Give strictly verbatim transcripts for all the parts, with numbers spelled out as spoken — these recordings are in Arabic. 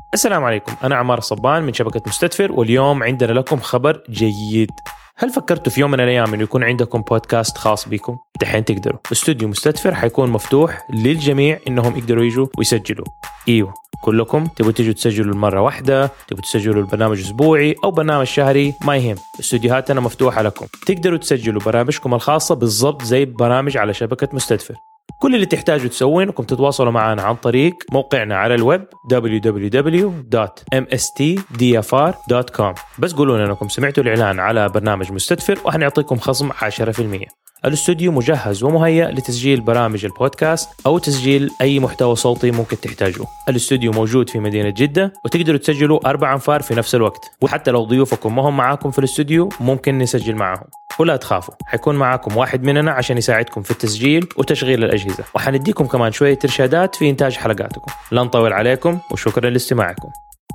السلام عليكم، أنا عمار صبان من شبكة مستدفر، واليوم عندنا لكم خبر جيد. هل فكرتوا في يوم من الأيام إنه يكون عندكم بودكاست خاص بكم؟ دحين تقدروا. استوديو مستدفر حيكون مفتوح للجميع إنهم يقدروا يجوا ويسجلوا. إيوه، كلكم تبوا تيجوا تسجلوا المرة واحدة، تبوا تسجلوا البرنامج أسبوعي أو برنامج شهري، ما يهم، استوديوهاتنا مفتوحة لكم. تقدروا تسجلوا برامجكم الخاصة بالضبط زي برامج على شبكة مستدفر. كل اللي تحتاجوا تسويه انكم تتواصلوا معنا عن طريق موقعنا على الويب دبليو دبليو دبليو دوت ام اس تي دي اف ار دوت كوم. بس قولوا لنا انكم سمعتوا الاعلان على برنامج مستدفر وحنعطيكم خصم عشرة بالمئة. الاستوديو مجهز ومهيأ لتسجيل برامج البودكاست او تسجيل اي محتوى صوتي ممكن تحتاجوه. الاستوديو موجود في مدينة جدة وتقدروا تسجلوا اربع انفار في نفس الوقت، وحتى لو ضيوفكم ما هم معاكم في الاستوديو ممكن نسجل معهم. ولا تخافوا، حيكون معاكم واحد مننا عشان يساعدكم في التسجيل وتشغيل الأجهزة، وحنديكم كمان شوية إرشادات في إنتاج حلقاتكم. لا نطول عليكم وشكرا لاستماعكم.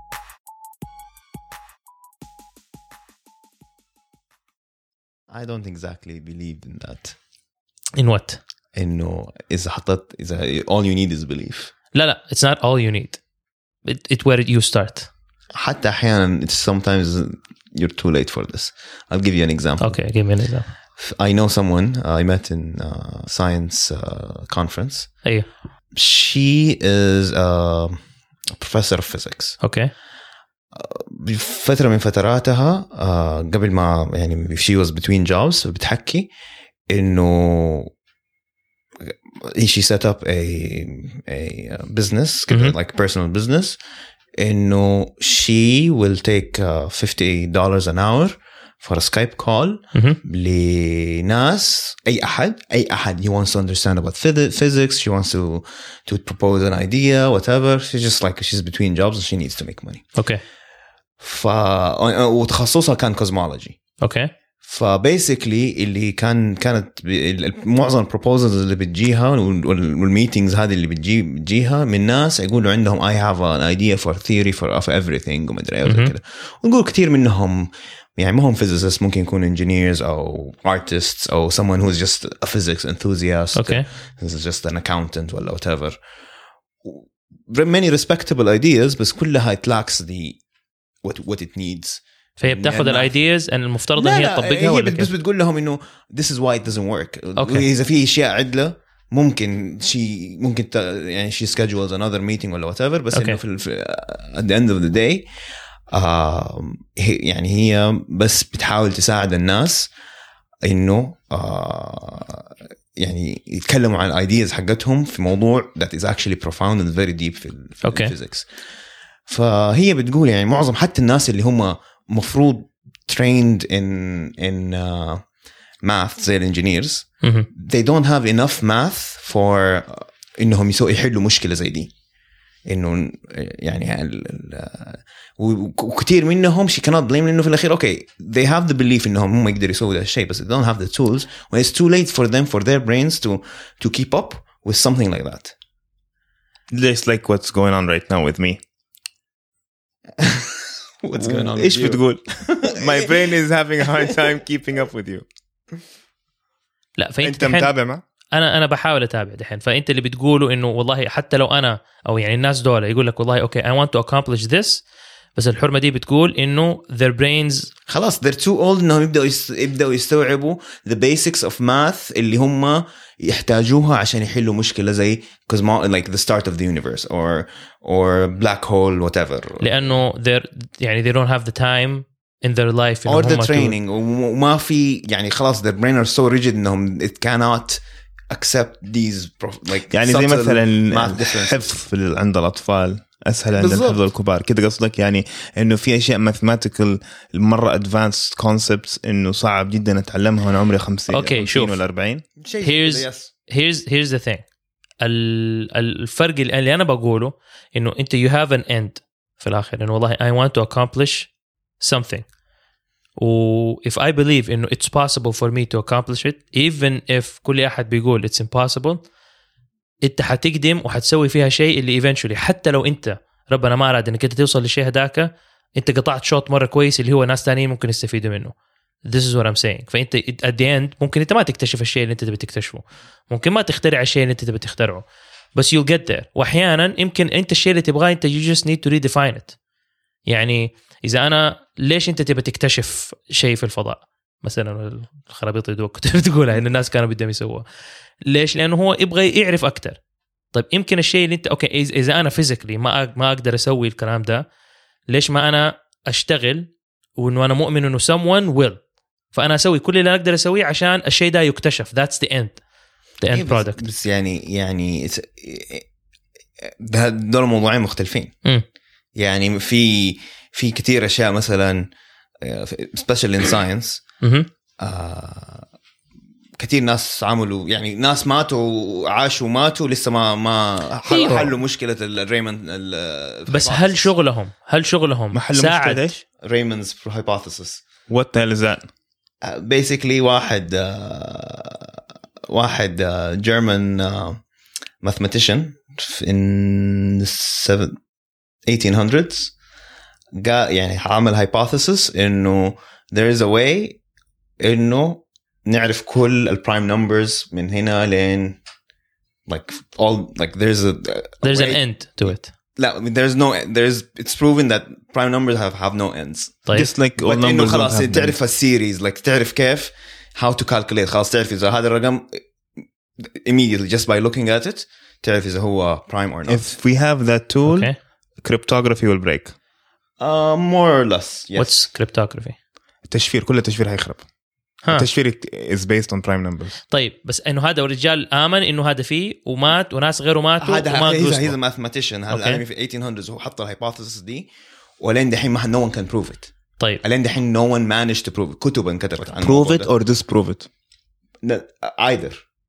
I don't exactly believe in that. In what? إنه إذا حطت إذا all you need is belief. لا لا, it's not all you need. It, it where you start. حتى أحيانا it's sometimes you're too late for this. I'll give you an example. Okay, give me an example. I know someone uh, I met in a science uh, conference. أيه. She is a professor of physics. Okay. بفترة من فتراتها uh, قبل ما يعني she was between jobs بتحكي إنه she set up a a business mm-hmm. like personal business إنه she will take uh, fifty dollars an hour for a Skype call mm-hmm. لناس أي أحد أي أحد he wants to understand about physics, she wants to to propose an idea, whatever. She's just like she's between jobs and she needs to make money. Okay. ف وتخصصها كان cosmology. Okay. فباسيكلي اللي كان كانت معظم البروبوزلز اللي بتجيها والميتينجز هذه اللي بتجي بتجيها من ناس يقولوا عندهم I have an idea for theory for of everything ومدري ايه وزي كده. ونقول كتير منهم يعني ما هم physicists, ممكن يكون engineers أو artists أو someone who is just a physics enthusiast. Okay. This is just an accountant ولا whatever. Many respectable ideas بس كلها it lacks the what what it needs. فهي بتاخذ الايدياز ان المفترض ان هي تطبقها ولا بس بتقول لهم انه this is why it doesn't work. Okay. اذا في اشياء عدله ممكن شيء ممكن ت... يعني she schedules another meeting ولا whatever. بس okay. انه في, في at the end of the day آه يعني هي بس بتحاول تساعد الناس انه آه يعني يتكلموا عن الايدياز حقتهم في موضوع that is actually profound and very deep في, في okay. الفيزيكس. فهي بتقول يعني معظم حتى الناس اللي هم مفروض trained in in uh, math زي الانجينيرز mm-hmm. they don't have enough math for uh, إنهم يسوي يحلوا مشكلة زي دي. إنه يعني وكتير منهم she cannot blame إنه في الأخير okay they have the belief إنهم هم يقدروا يسووا ده الشيء بس they don't have the tools when it's too late for them for their brains to to keep up with something like that. Just like what's going on right now with me. What's going on? إيش بتقول؟ My brain is having a hard time keeping up with you. لا فأنت أنت متابع ما؟ أنا أنا بحاول أتابع دحين. فأنت اللي بتقوله إنه والله حتى لو أنا أو يعني الناس دول يقول لك والله okay I want to accomplish this بس الحرمة دي بتقول إنه their brains خلاص they're too old إنهم يبدأوا يبدأوا يستوعبوا the basics of math اللي هم يحتاجوها عشان يحلوا مشكلة زي cosmo like the start of the universe or or black hole whatever. لأنه they're يعني they don't have the time in their life or the training وما في يعني خلاص their brain are so rigid إنهم it cannot accept these like يعني زي مثلا الحفظ عند الأطفال أسهل عند الحفظ الكبار كده قصدك يعني إنه في أشياء mathematical مرة advanced concepts إنه صعب جدا أتعلمها وأنا عمري خمسين okay, ولا أربعين. here's here's here's the thing الفرق اللي أنا بقوله إنه أنت you have an end في الآخر إنه والله I want to accomplish something و if I believe إنه it's possible for me to accomplish it even if كل أحد بيقول it's impossible أنت حتقدم وحتسوي فيها شيء اللي eventually حتى لو أنت ربنا ما أراد إنك أنت توصل للشيء هداك أنت قطعت شوط مرة كويس اللي هو ناس تانيين ممكن يستفيدوا منه. This is what I'm saying. فأنت at the end ممكن أنت ما تكتشف الشيء اللي أنت تبي تكتشفه, ممكن ما تخترع الشيء اللي أنت تبي تخترعه, بس you'll get there. واحيانا يمكن انت الشيء اللي تبغاه انت you just need to redefine it. يعني اذا انا ليش انت تبى تكتشف شيء في الفضاء مثلا الخرابيط اللي كنت بتقولها ان الناس كانوا بدهم يسووها ليش؟ لانه هو يبغى يعرف اكثر. طيب يمكن الشيء اللي انت اوكي اذا انا فيزيكلي ما ما اقدر اسوي الكلام ده ليش ما انا اشتغل وانه انا مؤمن انه someone will فانا اسوي كل اللي اقدر اسويه عشان الشيء ده يكتشف. that's the end the end product. بس, بس يعني يعني دول موضوعين مختلفين. م. يعني في في كتير اشياء مثلا special in science آه كتير ناس عملوا يعني ناس ماتوا وعاشوا ماتوا لسه ما ما حلوا, حلوا مشكله الريموند. بس هل شغلهم هل شغلهم ساعد ايش ريموندز hypothesis what the hell is that uh, basically واحد uh, واحد uh, German uh, mathematician in the eighteen hundreds قا يعني عمل hypothesis إنه there is a way إنه نعرف كل ال prime numbers من هنا لين like all like there's a, a there's way. an end to it. لا there's no there's it's proven that prime numbers have have no ends. طيب. Just like all numbers. إنه خلاص تعرف السيريز like تعرف كيف how to calculate خلاص تعرف إذا هذا الرقم immediately just by looking at it تعرف إذا هو prime or not. If we have that tool, okay. cryptography will break. Uh, more or less. Yes. What's cryptography? التشفير كل التشفير هيخرب. التشفير is based on prime numbers. طيب بس إنه هذا الرجال آمن إنه هذا فيه ومات وناس غيره ماتوا. هذا هذا هذا mathematician هذا العلمي في eighteen hundreds هو حط الهايبوثيسيس دي ولين دحين ما no one can prove it. طيب. لين دحين no one managed to prove it. كتب انكتبت عنه. Prove it or disprove it. No, either.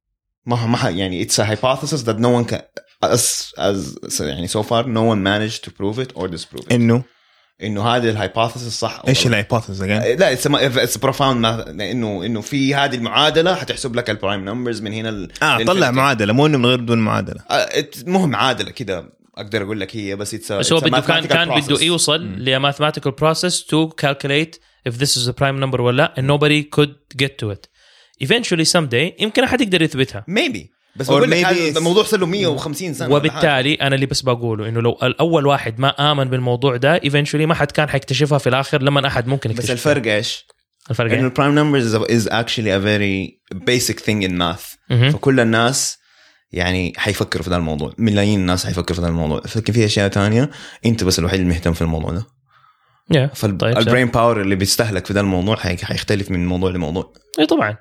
ما ما يعني it's a hypothesis that no one can as as يعني so far no one managed to prove it or disprove it. إنه إنه هذه الهايبوثيسيس صح. إيش الهايبوثيسيس again؟ لا it's a, it's a profound إنه إنه في هذه المعادلة حتحسب لك البرايم نمبرز من هنا ال آه طلع معادلة مو إنه من غير بدون معادلة. مو معادلة كده أقدر أقول لك هي بس it's a, بس هو بده كان كان process. بده يوصل ل mathematical process to calculate if this is a prime number ولا and nobody could get to it. Eventually someday يمكن أحد يقدر يثبتها. Maybe. بس بقول لك هذا الموضوع صار له مية وخمسين سنة. وبالتالي أنا اللي بس بقوله إنه لو الأول واحد ما آمن بالموضوع ده eventually ما حد كان حيكتشفها في الآخر لما أحد ممكن يكتشفها. بس الفرق إيش؟ الفرق إنه prime numbers is actually a very basic thing in math. م-م. فكل الناس يعني حيفكروا في هذا الموضوع. ملايين الناس حيفكروا في هذا الموضوع. فكر في أشياء تانية أنت بس الوحيد المهتم في الموضوع ده. Yeah. فالبرين باور اللي بيستهلك في هذا الموضوع حيختلف من موضوع لموضوع. إيه طبعا.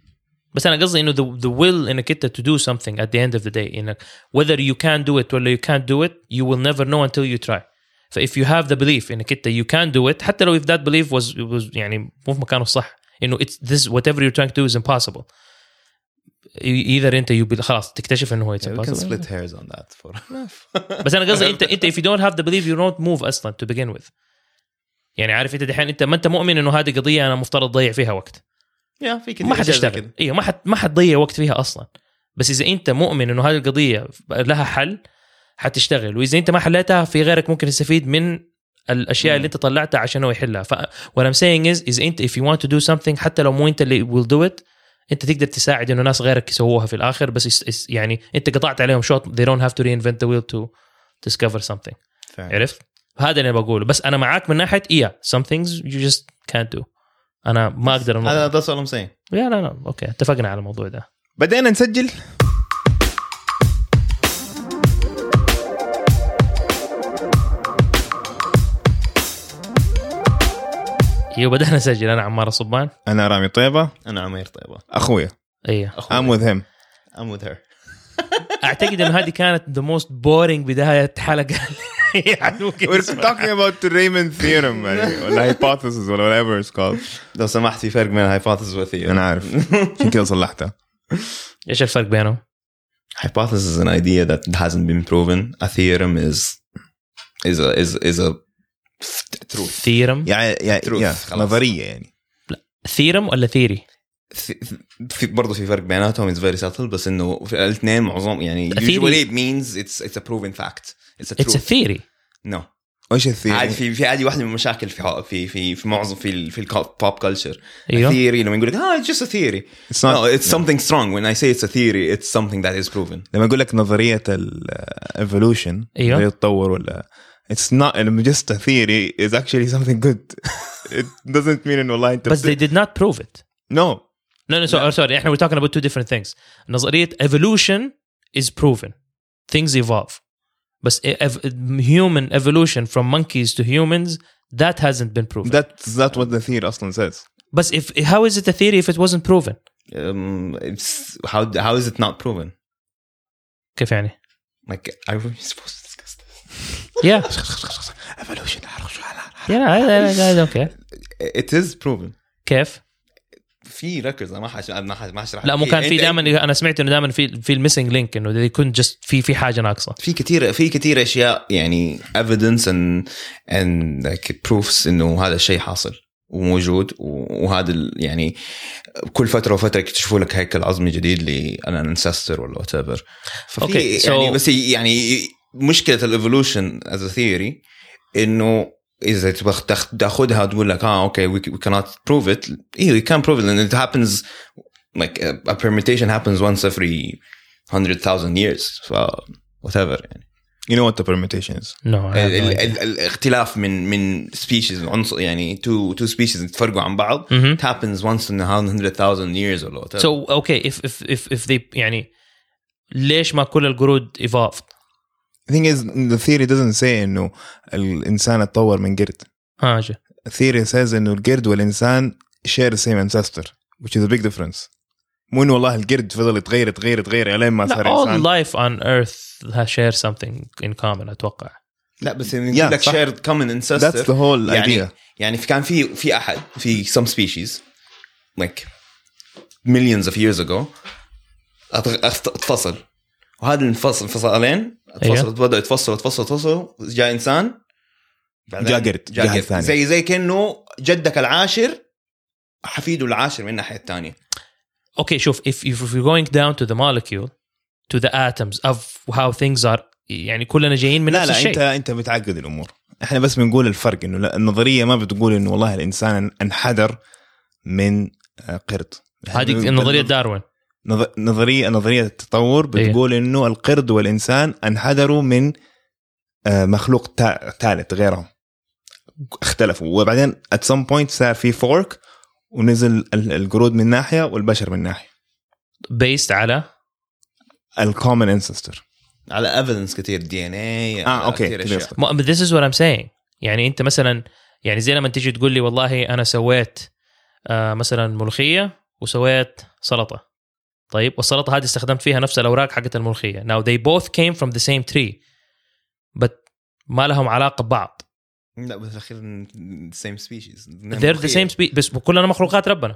بس أنا قصدي إنه the, the will إنك أنت to do something at the end of the day إنك whether you can do it ولا you can't do it you will never know until you try. ف if you have the belief إنك أنت you can do it حتى لو if that belief was, was يعني مو في مكانه الصح إنه it's this whatever you're trying to do is impossible. either أنت you خلاص تكتشف إنه هو it's yeah, impossible. We can split hairs on that for. بس أنا قصدي أنت أنت if you don't have the belief you don't move أصلاً to begin with. يعني عارف أنت دحين أنت ما أنت مؤمن إنه هذه قضية أنا مفترض ضيع فيها وقت. يا في كده ما حتشتغل. ايوه ما حد ما حتضيع وقت فيها اصلا. بس اذا انت مؤمن انه هذه القضيه لها حل حتشتغل واذا انت ما حلتها في غيرك ممكن يستفيد من الاشياء اللي انت طلعتها عشان هو يحلها. ف what I'm saying is اذا انت if you want to do something حتى لو مو انت اللي will do it انت تقدر تساعد انه ناس غيرك يسووها في الاخر بس يعني انت قطعت عليهم شوط they don't have to reinvent the wheel to discover something. عرفت؟ هذا اللي بقوله. بس انا معاك من ناحيه ايه some things you just can't do. أنا ما أقدر هذا ده سؤال مسين. لا لا لا أوكي اتفقنا على الموضوع ده. بدأنا نسجل. ايوه بدأنا نسجل. أنا عمار صبان. أنا رامي طيبة. أنا عمير طيبة. أخويا. أيه. I'm with him. I'm with her. أعتقد إنه هذه كانت the most boring بداية حلقة. We're talking about the Riemann theorem ولا hypothesis ولا whatever it's called. لو سمحت في فرق بين hypothesis و theorem. أنا عارف. عشان كده صلحتها. إيش الفرق بينهم؟ Hypothesis is an idea that hasn't been proven. A theorem is is a is is a truth. theorem يعني يعني نظرية يعني. لا theorem ولا theory؟ في برضه في فرق بيناتهم. It's very subtle بس إنه في الاثنين معظم يعني usually it means it's it's a proven fact. It's a truth. It's a theory. No. ايش الثيري؟ عادي في في عادي واحده من المشاكل في في في في معظم في في البوب كلتشر. أيوه. theory لما يقول لك ah it's just a theory it's not, no it's something strong. when I say it's a theory it's something that is proven. لما يقول لك نظريه الايفولوشن أيوه. التطور ولا it's not just a theory is actually something good. It doesn't mean in والله انت but they did not prove it. no no no sorry, sorry. احنا we're talking about two different things. نظريه evolution is proven, things evolve. But human evolution from monkeys to humans, that hasn't been proven. That's that's what the theory أصلاً says. But if how is it a theory if it wasn't proven? Um, it's how how is it not proven? كيف يعني؟ Like are we supposed to discuss this? Yeah. Evolution. Yeah, I, I, I don't care. It is proven. كيف؟ في ركز ما حش ما حش ما هشرح. لا مو كان في دائما انا سمعت انه دائما في في الميسنج لينك انه they couldn't just في في حاجه ناقصه. في كثير في كثير اشياء يعني evidence and and like proofs انه هذا الشيء حاصل وموجود وهذا يعني كل فتره وفتره يكتشفوا لك هيكل عظمي جديد لأنا ancestor ولا whatever. ففي okay, يعني so بس يعني مشكله الايفولوشن as a theory انه إذا تبغى تاخدها تقول لك آه okay we, we cannot prove it. إيه we can prove it and it happens like a, a permutation happens once every hundred thousand years so whatever يعني. You know what the permutation is? No. الاختلاف من من species عنصر يعني two two species يتفرقوا عن بعض. Mm-hmm. It happens once in a hundred thousand years or whatever. So okay if if if if they يعني ليش ما كل القرود evolved? The thing is, the theory doesn't say إنه الإنسان اتطور من قرد. حاجة. The theory says إنه القرد والإنسان share the same ancestor, which is a big difference. مو إنه والله القرد فضل يتغير يتغير يتغير على ما صار إنسان. All life on Earth has share something in common أتوقع. لا بس يقول لك shared common ancestor. That's the whole يعني idea. يعني في كان في في أحد في some species like millions of years ago اتفصل. وهذا الانفصل انفصالين اتفصلوا بدأوا يتفصلوا يتفصلوا يتفصلوا جاء إنسان جاء قرد جاء ثاني زي زي كأنه جدك العاشر حفيده العاشر من الناحية الثانية. Okay شوف if, if we're going down to the molecule to the atoms of how things are يعني كلنا جايين من لا نفس لا الشيء. انت انت بتعقد الامور. احنا بس بنقول الفرق انه لا النظريه ما بتقول انه والله الانسان انحدر من قرد. هذه النظريه داروين. نظريه نظريه التطور بتقول إيه؟ انه القرد والانسان انحدروا من مخلوق ثالث غيرهم اختلفوا وبعدين at some point صار في فورك ونزل القرود من ناحيه والبشر من ناحيه based على الcommon ancestor على evidence كتير دي ان اي اه اوكي but this is what I'm saying. يعني انت مثلا يعني زي لما تيجي تقول لي والله انا سويت آه مثلا ملوخيه وسويت سلطه طيب والسلطه هذه استخدمت فيها نفس الاوراق حقت الملوخيه. now they both came from the same tree but ما لهم علاقه ببعض. لا بس اخيرا same species they're the same species بس كلنا مخلوقات ربنا.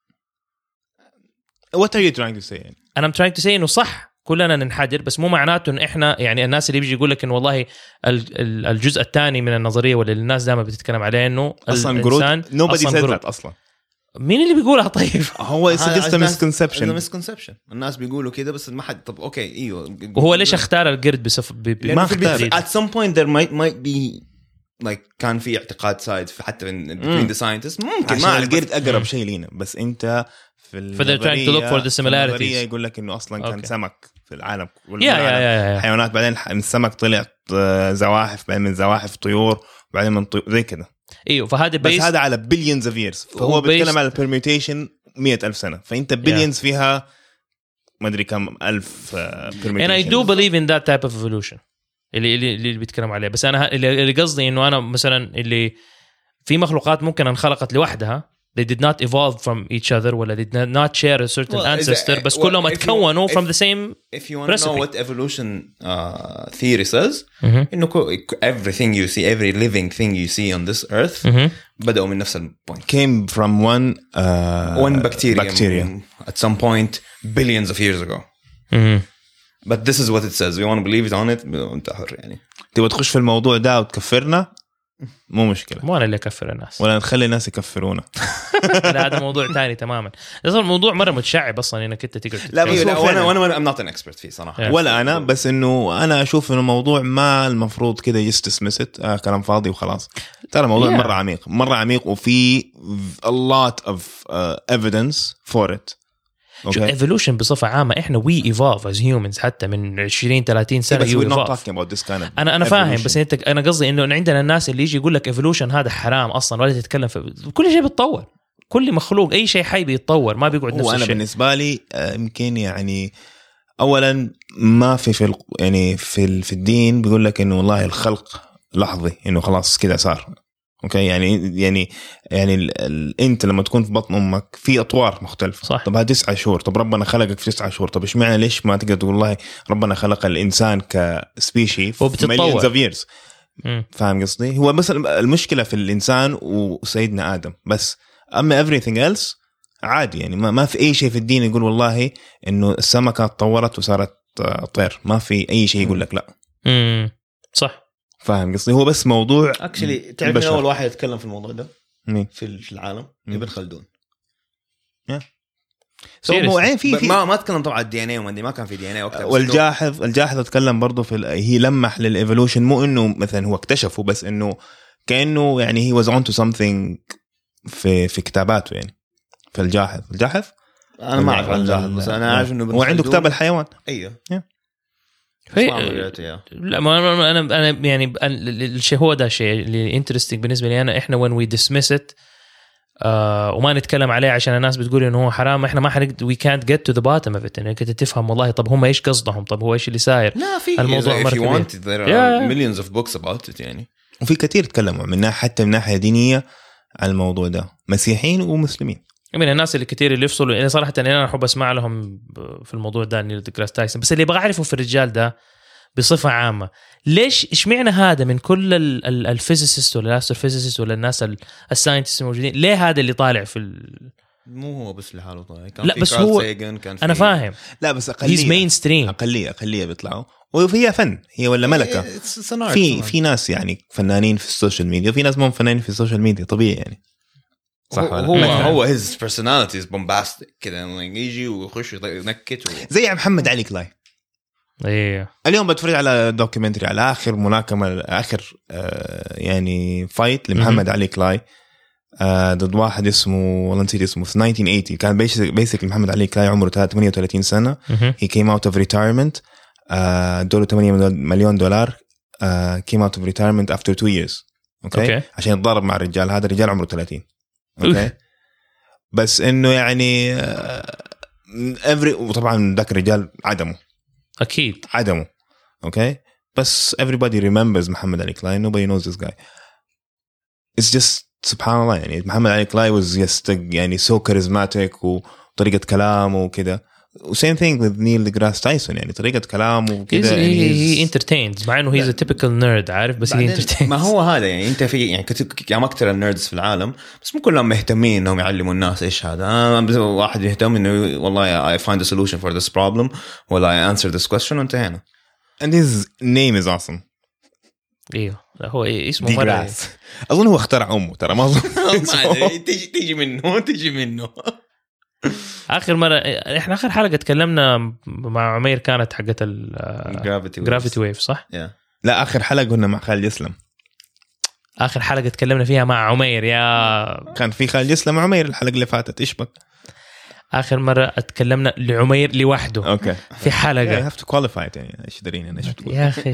what are you trying to say يعني؟ and I'm trying to say انه صح كلنا ننحدر بس مو معناته ان احنا يعني الناس اللي بيجي يقول لك انه والله الجزء الثاني من النظريه واللي الناس دائما بتتكلم عليه انه اصلا قرود nobody said that اصلا. مين اللي بيقولها طيب؟ هو it's just a misconception. misconception الناس بيقولوا كده بس ما حد طب اوكي ايوه وهو ليش اختار القرد بصف ب... ما اختار at some point there might might be like كان في اعتقاد سايد حتى between the scientists ممكن ما القرد اقرب شيء لينا بس انت في النظريه يقول لك انه اصلا كان okay. سمك في العالم والعالم حيوانات بعدين من السمك طلعت زواحف بعدين من زواحف طيور بعدين من طيور زي كده ايوه فهذا بس هذا على billions of years فهو بيتكلم على permutation مئة ألف سنة فأنت billions yeah. فيها ما أدري كم ألف permutation. and I do believe in that type of evolution اللي اللي اللي بيتكلم عليه بس أنا اللي قصدي إنه أنا مثلا اللي في مخلوقات ممكن انخلقت لوحدها they did not evolve from each other ولا they did not share a certain well, ancestor بس well, كلهم اتكونوا from the same if you want to know what evolution uh, theory says mm-hmm. إنه everything you see every living thing you see on this earth mm-hmm. بدأوا من نفس البوينت came from one uh, one bacteria, bacteria at some point billions of years ago mm-hmm. but this is what it says we want to believe it on it أنت حر يعني تبغى تخش في الموضوع ده وتكفرنا مو مشكله، مو انا اللي اكفر الناس ولا نخلي الناس يكفرونا. هذا موضوع تاني تماما. اصلا الموضوع مره متشعب اصلا انك انت تقعد. لا وانا وانا ام نوت ان اكسبرت فيه صراحه ولا انا، بس انه انا اشوف انه الموضوع ما المفروض كده يستسمست آه كلام فاضي وخلاص. ترى الموضوع yeah. مره عميق مره عميق وفي a lot of uh, evidence for it. شو evolution بصفة عامة إحنا we evolve as humans حتى من عشرين ثلاثين سنة yeah, we're not talking about this kind of أنا أنا فاهم بس أنت أنا قصدي إنه عندنا الناس اللي يجي يقول لك evolution هذا حرام أصلا ولا تتكلم في كل شيء بيتطور. كل مخلوق أي شيء حي بيتطور ما بيقعد نفس الشيء. وأنا بالنسبة لي يمكن يعني أولا ما في في يعني في في الدين بيقول لك إنه والله الخلق لحظي إنه خلاص كده صار. اوكي يعني يعني يعني ال ال انت لما تكون في بطن امك في اطوار مختلفه صح. طب هذه تسعة شهور، طب ربنا خلقك في تسعة شهور، طب ايش معنى ليش ما تقدر تقول والله ربنا خلق الانسان كسبيشي في مليونز اوف ييرز؟ فاهم قصدي؟ هو بس المشكله في الانسان وسيدنا ادم بس، اما everything else عادي يعني ما, ما في اي شيء في الدين يقول والله انه السمكه تطورت وصارت طير، ما في اي شيء يقول لك لا. امم صح فاهم قصدي؟ هو بس موضوع اكشلي تعرف من اول واحد يتكلم في الموضوع ده مين في العالم؟ ابن خلدون. yeah. so مو في ما ما تكلم طبعا الدي ان اي وما ما كان في دي ان اي وقتها. والجاحظ الجاحظ اتكلم برضه في هي لمح للايفولوشن، مو انه مثلا هو اكتشفه بس انه كانه يعني هي was on to something في في كتاباته يعني. في الجاحظ الجاحظ انا ما اعرف الجاحظ بس انا عارف انه هو عنده كتاب الحيوان. ايوه yeah. في لا ما انا انا يعني الشيء هو ده الشيء اللي انترستينج بالنسبه لي انا. احنا when we dismiss it آه وما نتكلم عليه عشان الناس بتقول انه هو حرام، احنا ما حنقدر we can't get to the bottom of it انك تفهم والله طب هم ايش قصدهم، طب هو ايش اللي صاير. لا في الموضوع if you want there are yeah. millions of books about it يعني. وفي كثير تكلموا من ناحيه حتى من ناحيه دينيه على الموضوع ده، مسيحيين ومسلمين. من الناس اللي كتير اللي يفصلوا يعني صراحه انا احب اسمع لهم في الموضوع ده نيل ديجراس تايسون. بس اللي ابغى اعرفه في الرجال ده بصفة عامة ليش اشمعنى هذا من كل الفيزيسيست ولا الاستروفيزيسيست ولا الناس الساينتست الموجودين ليه هذا اللي طالع في ال... مو هو بس لحاله طالع كان لا في بس هو كان انا فاهم لا بس اقليه مين ستريم اقليه اقليه بيطلعوا وهي فن هي ولا ملكة في في ناس يعني فنانين في السوشيال ميديا وفي ناس مو فنانين في السوشيال ميديا طبيعي يعني صح هو هو, هو his personality is bombastic كده يجي ويخش ينكت و... زي محمد علي كلاي. ايه اليوم بتفرج على دوكيومنتري على اخر ملاكمه اخر آه يعني فايت لمحمد علي كلاي آه ضد واحد اسمه والله نسيت اسمه في ألف وتسعمية وثمانين. كان بيسك محمد علي كلاي عمره ثمانية وثلاثين سنه. he came out of retirement آه دوله ثمانية مليون دولار آه came out of retirement after two years اوكي okay. عشان يتضارب مع الرجال هذا. الرجال عمره ثلاثين اوكي okay. بس انه يعني آه every وطبعا ذاك الرجال عدمه أكيد عدمه أوكي okay? بس everybody remembers محمد علي كلاي. nobody knows this guy. it's just سبحان الله يعني محمد علي كلاي was just يعني so charismatic وطريقة كلامه وكده. same thing with نيل ديجراس تايسون يعني طريقة كلامه وكده يعني he entertains مع إنه he's a typical nerd عارف بس he entertains. ما هو هذا يعني أنت في يعني كتير يعني أكتر النيردز في العالم بس مو كلهم مهتمين إنهم يعلموا الناس إيش هذا. آه واحد يهتم إنه والله I find a solution for this problem ولا I answer this question وانتهينا. and his name is awesome. إيه لا هو إيه اسمه مرة أظن هو اخترع أمه ترى ما أظن تيجي تيجي منه تيجي منه. آخر مرة إحنا آخر حلقة تكلمنا مع عمير كانت حقة ال Gravity Wave صح؟ yeah. لا آخر حلقة قلنا مع خالد يسلم. آخر حلقة تكلمنا فيها مع عمير يا كان في خالد يسلم عمير الحلقة اللي فاتت إيش بك؟ آخر مرة اتكلمنا لعمير لوحده أوكي في حلقة. you have to qualify it يعني إيش دريني أنا إيش بتقول يا أخي.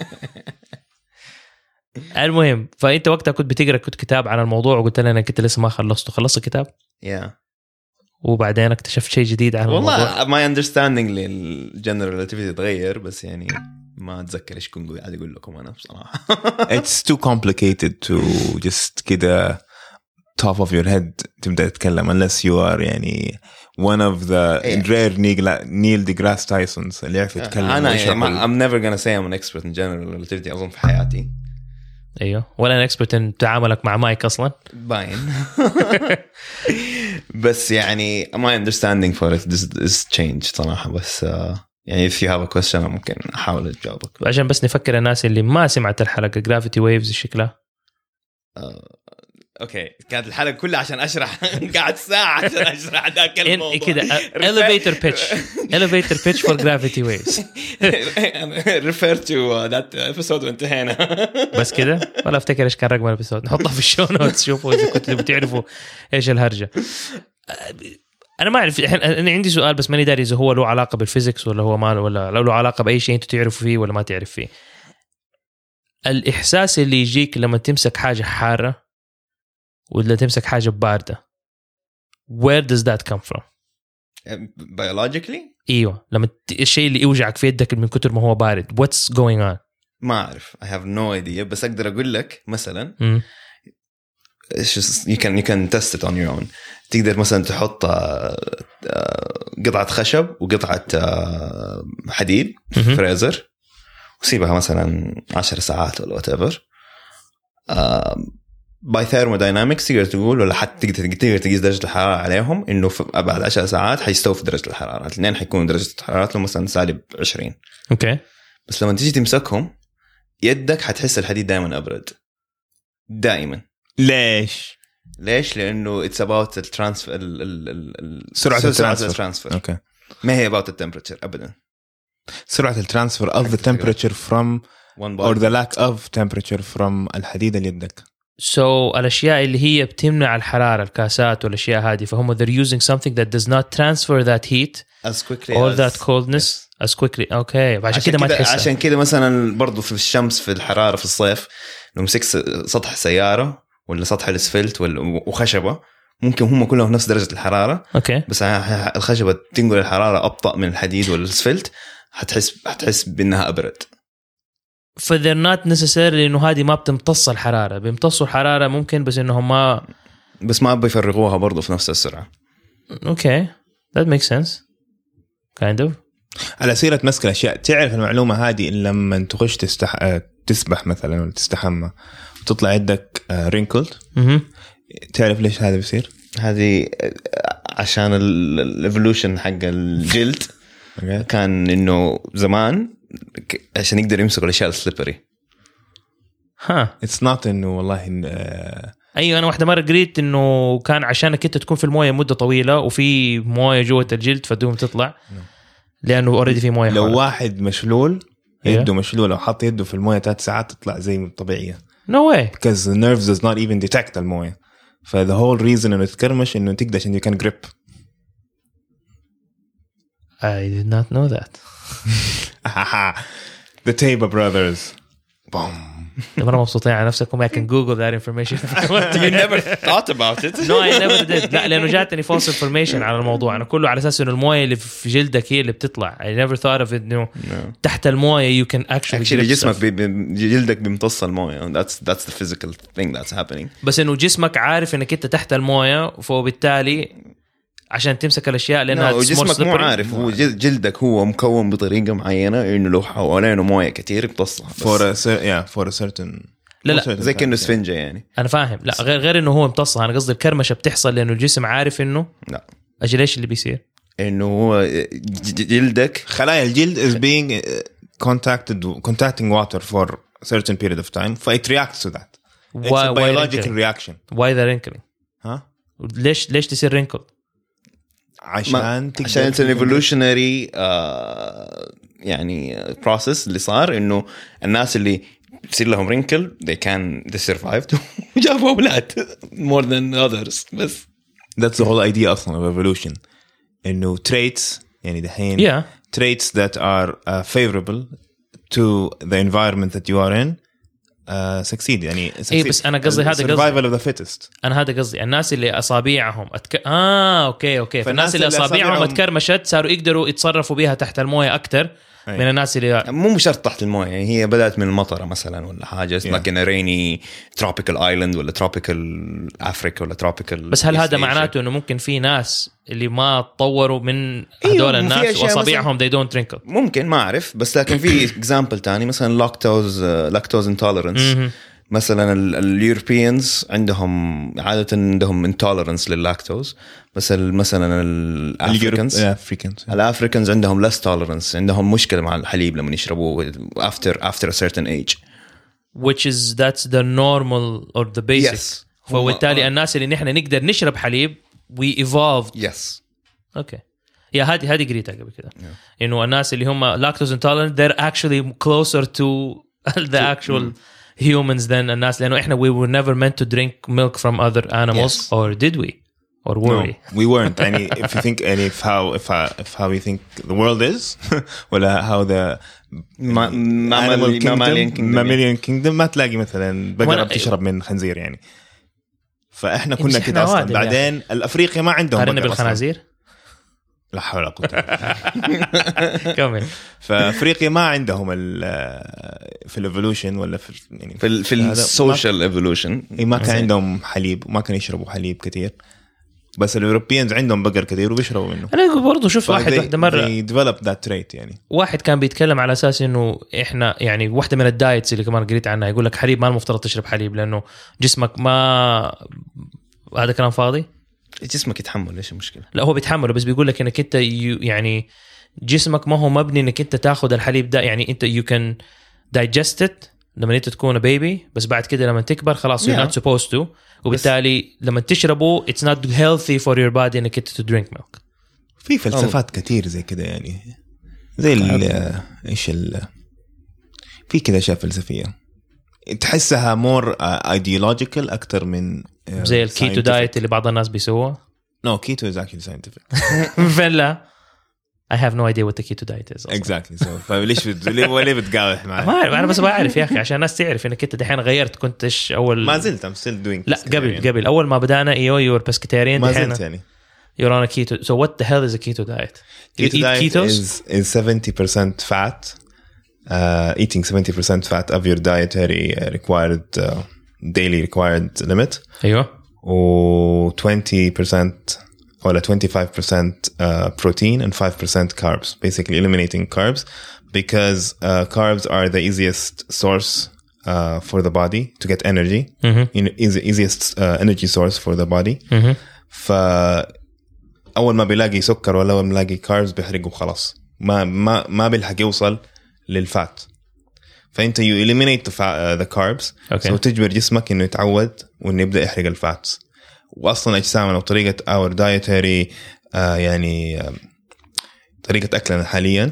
المهم فأنت وقتها كنت بتقرأ كنت كتاب عن الموضوع وقلت لنا كنت لسه ما خلصته. خلصت الكتاب؟ yeah. وبعدين اكتشفت شيء جديد عن الموضوع. والله my understanding للجنرال ريلاتيفيتي تغير بس يعني ما أتذكر إيش كنت قاعد أقول لكم أنا بصراحة. It's too complicated to just كده top of your head تبدأ تتكلم unless you are يعني one of the yeah. rare Neil deGrasse Tysons اللي يعرف يتكلم. أنا يعني I'm never gonna say I'm an expert in general relativity أظن في حياتي. ايوه ولا انا اكسبرت ان تعاملك مع مايك اصلا باين. بس يعني my understanding for it is, is changed صراحه. بس uh, يعني if you have a question ممكن احاول اجاوبك عشان بس نفكر الناس اللي ما سمعت الحلقه Gravity Waves شكلها آه. اوكي كانت الحلقه كلها عشان اشرح قاعد ساعه عشان اشرح ذاك الموضوع كده elevator pitch elevator pitch for gravity waves refer to that episode وانتهينا. بس كده ولا افتكر ايش كان رقم الابيسود نحطه في الشو نوتس شوفوا اذا كنتوا بتعرفوا ايش الهرجه. انا ما اعرف انا عندي سؤال بس ماني داري اذا هو له علاقه بالفيزيكس ولا هو ما ولا له علاقه باي شيء انتوا تعرفوا فيه ولا ما تعرف فيه. الاحساس اللي يجيك لما تمسك حاجه حاره ولا تمسك حاجة باردة where does that come from biologically ايوه لما الشيء اللي يوجعك في يدك من كتر ما هو بارد what's going on ما أعرف I have no idea بس أقدر أقول لك مثلا mm. you can you can test it on your own. تقدر مثلا تحط قطعة خشب وقطعة حديد في mm-hmm. فريزر وسيبها مثلا عشر ساعات ولا whatever باي ثيرموداينامكس تقدر تقول ولا حتى تقدر تقدر تقيس درجة الحرارة عليهم إنه بعد عشر ساعات حيستووا في درجة الحرارة الاثنين حيكون درجة حرارتهم مثلا سالب عشرين. أوكي. بس لما تيجي تمسكهم يدك حتحس الحديد دائما أبرد دائما. ليش؟ ليش؟ لأنه it's about الترانسفير ال ال ال سرعة الترانسفير. أوكي. ما هي about the temperature أبدا. سرعة الترانسفير of the temperature from or the lack of temperature from الحديد اللي يدك. So الأشياء اللي هي بتمنع الحرارة الكاسات والأشياء هذه فهم they're using something that does not transfer that heat as quickly or as that coldness yes. as quickly. أوكي. عشان كده ما تحسها. عشان كده مثلا برضو في الشمس في الحرارة في الصيف لو مسكت سطح سيارة ولا سطح الاسفلت وخشبة ممكن هم كلهم نفس درجة الحرارة. أوكي. بس الخشبة تنقل الحرارة أبطأ من الحديد والاسفلت هتحس هتحس بأنها أبرد. ف they're not necessarily إنه هذه ما بتمتص الحرارة بيمتصوا الحرارة ممكن بس إنهم ما بس ما بيفرغوها برضو في نفس السرعة. أوكي that makes sense kind of. على سيرة مسك الأشياء تعرف المعلومة هذه إن لما تخش تستح... تسبح مثلا ولا تستحمى وتطلع يدك wrinkled mm-hmm. تعرف ليش هذا بيصير؟ هذه عشان الإيفولوشن حق الجلد كان إنه زمان عشان يقدر يمسك الاشياء السليبري. ها اتس نوت انه والله إن آه ايوه انا واحده مره قريت انه كان عشانك انت تكون في المويه مده طويله وفي مويه جوه الجلد فتقوم تطلع لانه اوريدي في مويه لو حوالي. واحد مشلول يده مشلول لو حط يده في المويه ثلاث ساعات تطلع زي الطبيعيه. no way because the nerves does not even detect المويه ف the whole reason انه تكرمش انه تقدر عشان you can grip. I did not know that. The Taiba brothers. Boom. مرة مبسوطين على نفسكم. I can Google that information. You never thought about it. No, I never did. لا لأنه جاتني false information على الموضوع. أنا كله على أساس إنه الموية اللي في جلدك هي اللي بتطلع. I never thought of it. إنه no. تحت الموية you can actually. Actually جسمك بي جلدك بيمتص الموية. That's that's the physical thing that's happening. بس إنه جسمك عارف إنك أنت تحت الموية فبالتالي عشان تمسك الاشياء لانها no, جسمك مو عارف هو جلدك هو مكون بطريقه معينه انه لو حوالينه مويه كتير يمتصها for a yeah for a certain لا لا زي كأنه اسفنجه يعني. انا فاهم لا غير غير انه هو يمتصها انا قصدي الكرمشه بتحصل لانه الجسم عارف انه لا اجل ايش اللي بيصير انه هو جلدك خلايا الجلد is being contacted contacting water for a certain period of time so it reacts to that. It's why, a biological why reaction. Why the wrinkling? ها ليش ليش تصير wrinkle؟ عشان عشان evolutionary uh, يعني process اللي صار إنه الناس اللي يصير لهم wrinkle they can they survived وجابوا أولاد more than others. بس that's the whole idea أصلاً of evolution إنه traits يعني دحين yeah. traits that are uh, favorable to the environment that you are in Uh, succeed يعني succeed. إيه بس أنا قصدي هذا قصدي survival of the fittest. أنا هذا قصدي الناس اللي أصابعهم أتك... آه أوكي أوكي فالناس اللي أصابعهم أصابعهم... أتكرمشت صاروا يقدروا يتصرفوا بيها تحت الموية أكتر أيه. من الناس اللي مو مش شرط تحت الموية يعني هي بدأت من المطرة مثلا ولا حاجة اسمها كنا ريني tropical island ولا tropical أفريقيا ولا tropical. بس هل هذا معناته إنه ممكن في ناس اللي ما تطوروا من هذول أيوه الناس وأصابعهم they don't wrinkle؟ ممكن ما أعرف بس لكن في example تاني مثلا lactose lactose intolerance مثلا اليوروبيانز عندهم عادة عندهم intolerance لللاكتوز بس مثلا الافريكانز الافريكانز عندهم less tolerance عندهم مشكلة مع الحليب لما يشربوه after after a certain age. which is that's the normal or the basic. Yes. فبالتالي uh, الناس اللي نحن نقدر نشرب حليب we evolved. Yes. Okay. يا هذه هذه قريتها قبل كده yeah. إنه الناس اللي هم lactose intolerant they're actually closer to the actual mm. humans than الناس لأنه إحنا we were never meant to drink milk from other animals yes. or did we or were no, we? we weren't. Any if you think any if how if how, if how we think the world is ولا how the ما mammalian kingdom mammalian kingdom ما تلاقي مثلا بقرة بتشرب من خنزير يعني. فإحنا كنا كده أصلا بعدين يعني. الأفريقيا ما عندهم بقرة بالخنازير. لا حول ولا قوة كمل. فأفريقيا ما عندهم ال في الإيفولوشن ولا في يعني في في السوشيال إيفولوشن ما كان عندهم حليب وما كانوا يشربوا حليب كتير بس الأوروبيين عندهم بقر كتير وبيشربوا منه. أنا برضو شوف واحد واحدة مرة they developed that trait يعني واحد كان بيتكلم على أساس إنه إحنا يعني واحدة من الدايتس اللي كمان قريت عنها يقول لك حليب ما المفترض تشرب حليب لأنه جسمك ما هذا كلام فاضي. جسمك يتحمل ليش المشكلة؟ لا هو بيتحمله بس بيقول لك إنك أنت يعني جسمك ما هو مبني إنك أنت تأخذ الحليب ده يعني أنت you can digest it لما أنت تكون بيبي بس بعد كده لما تكبر خلاص you're not supposed to وبالتالي لما تشربه it's not healthy for your body إنك أنت to drink milk. في فلسفات كتير زي كده يعني زي ال إيش ال في كده أشياء فلسفية تحسها more ideological أكتر من زي الكيتو دايت اللي بعض الناس بيسووه. No, keto is actually scientific. فلا I have no idea what the keto diet is. Also. Exactly. So فليش ليه ليه بتقاوح معي؟ ما أنا بس بعرف يا أخي عشان الناس تعرف إنك أنت دحين غيرت كنتش أول. ما زلت I'm still doing. لا قبل قبل أول ما بدأنا إيو you're pescatarian. ما زلت يعني. You're on a keto. So what the hell is a keto diet? You keto eat diet ketos? is is seventy percent fat. Uh, eating seventy percent fat of your dietary required uh, daily required limit. أيوة. و twenty percent ولا twenty-five percent uh, protein and five percent carbs, basically eliminating carbs because uh, carbs are the easiest source uh, for the body to get energy. Mm-hmm. You know, is the easiest uh, energy source for the body. Mm-hmm. فأول ما بيلاقي سكر ولا أول ما بيلاقي carbs بيحرقه خلاص ما ما ما بيلحق يوصل للفات. فأنت you eliminate the, fat, uh, the carbs okay. so تجبر جسمك إنه يتعود وإنه يبدأ يحرق الفات. واصلا اجسامنا وطريقه اور دايتري آه يعني آه طريقه اكلنا حاليا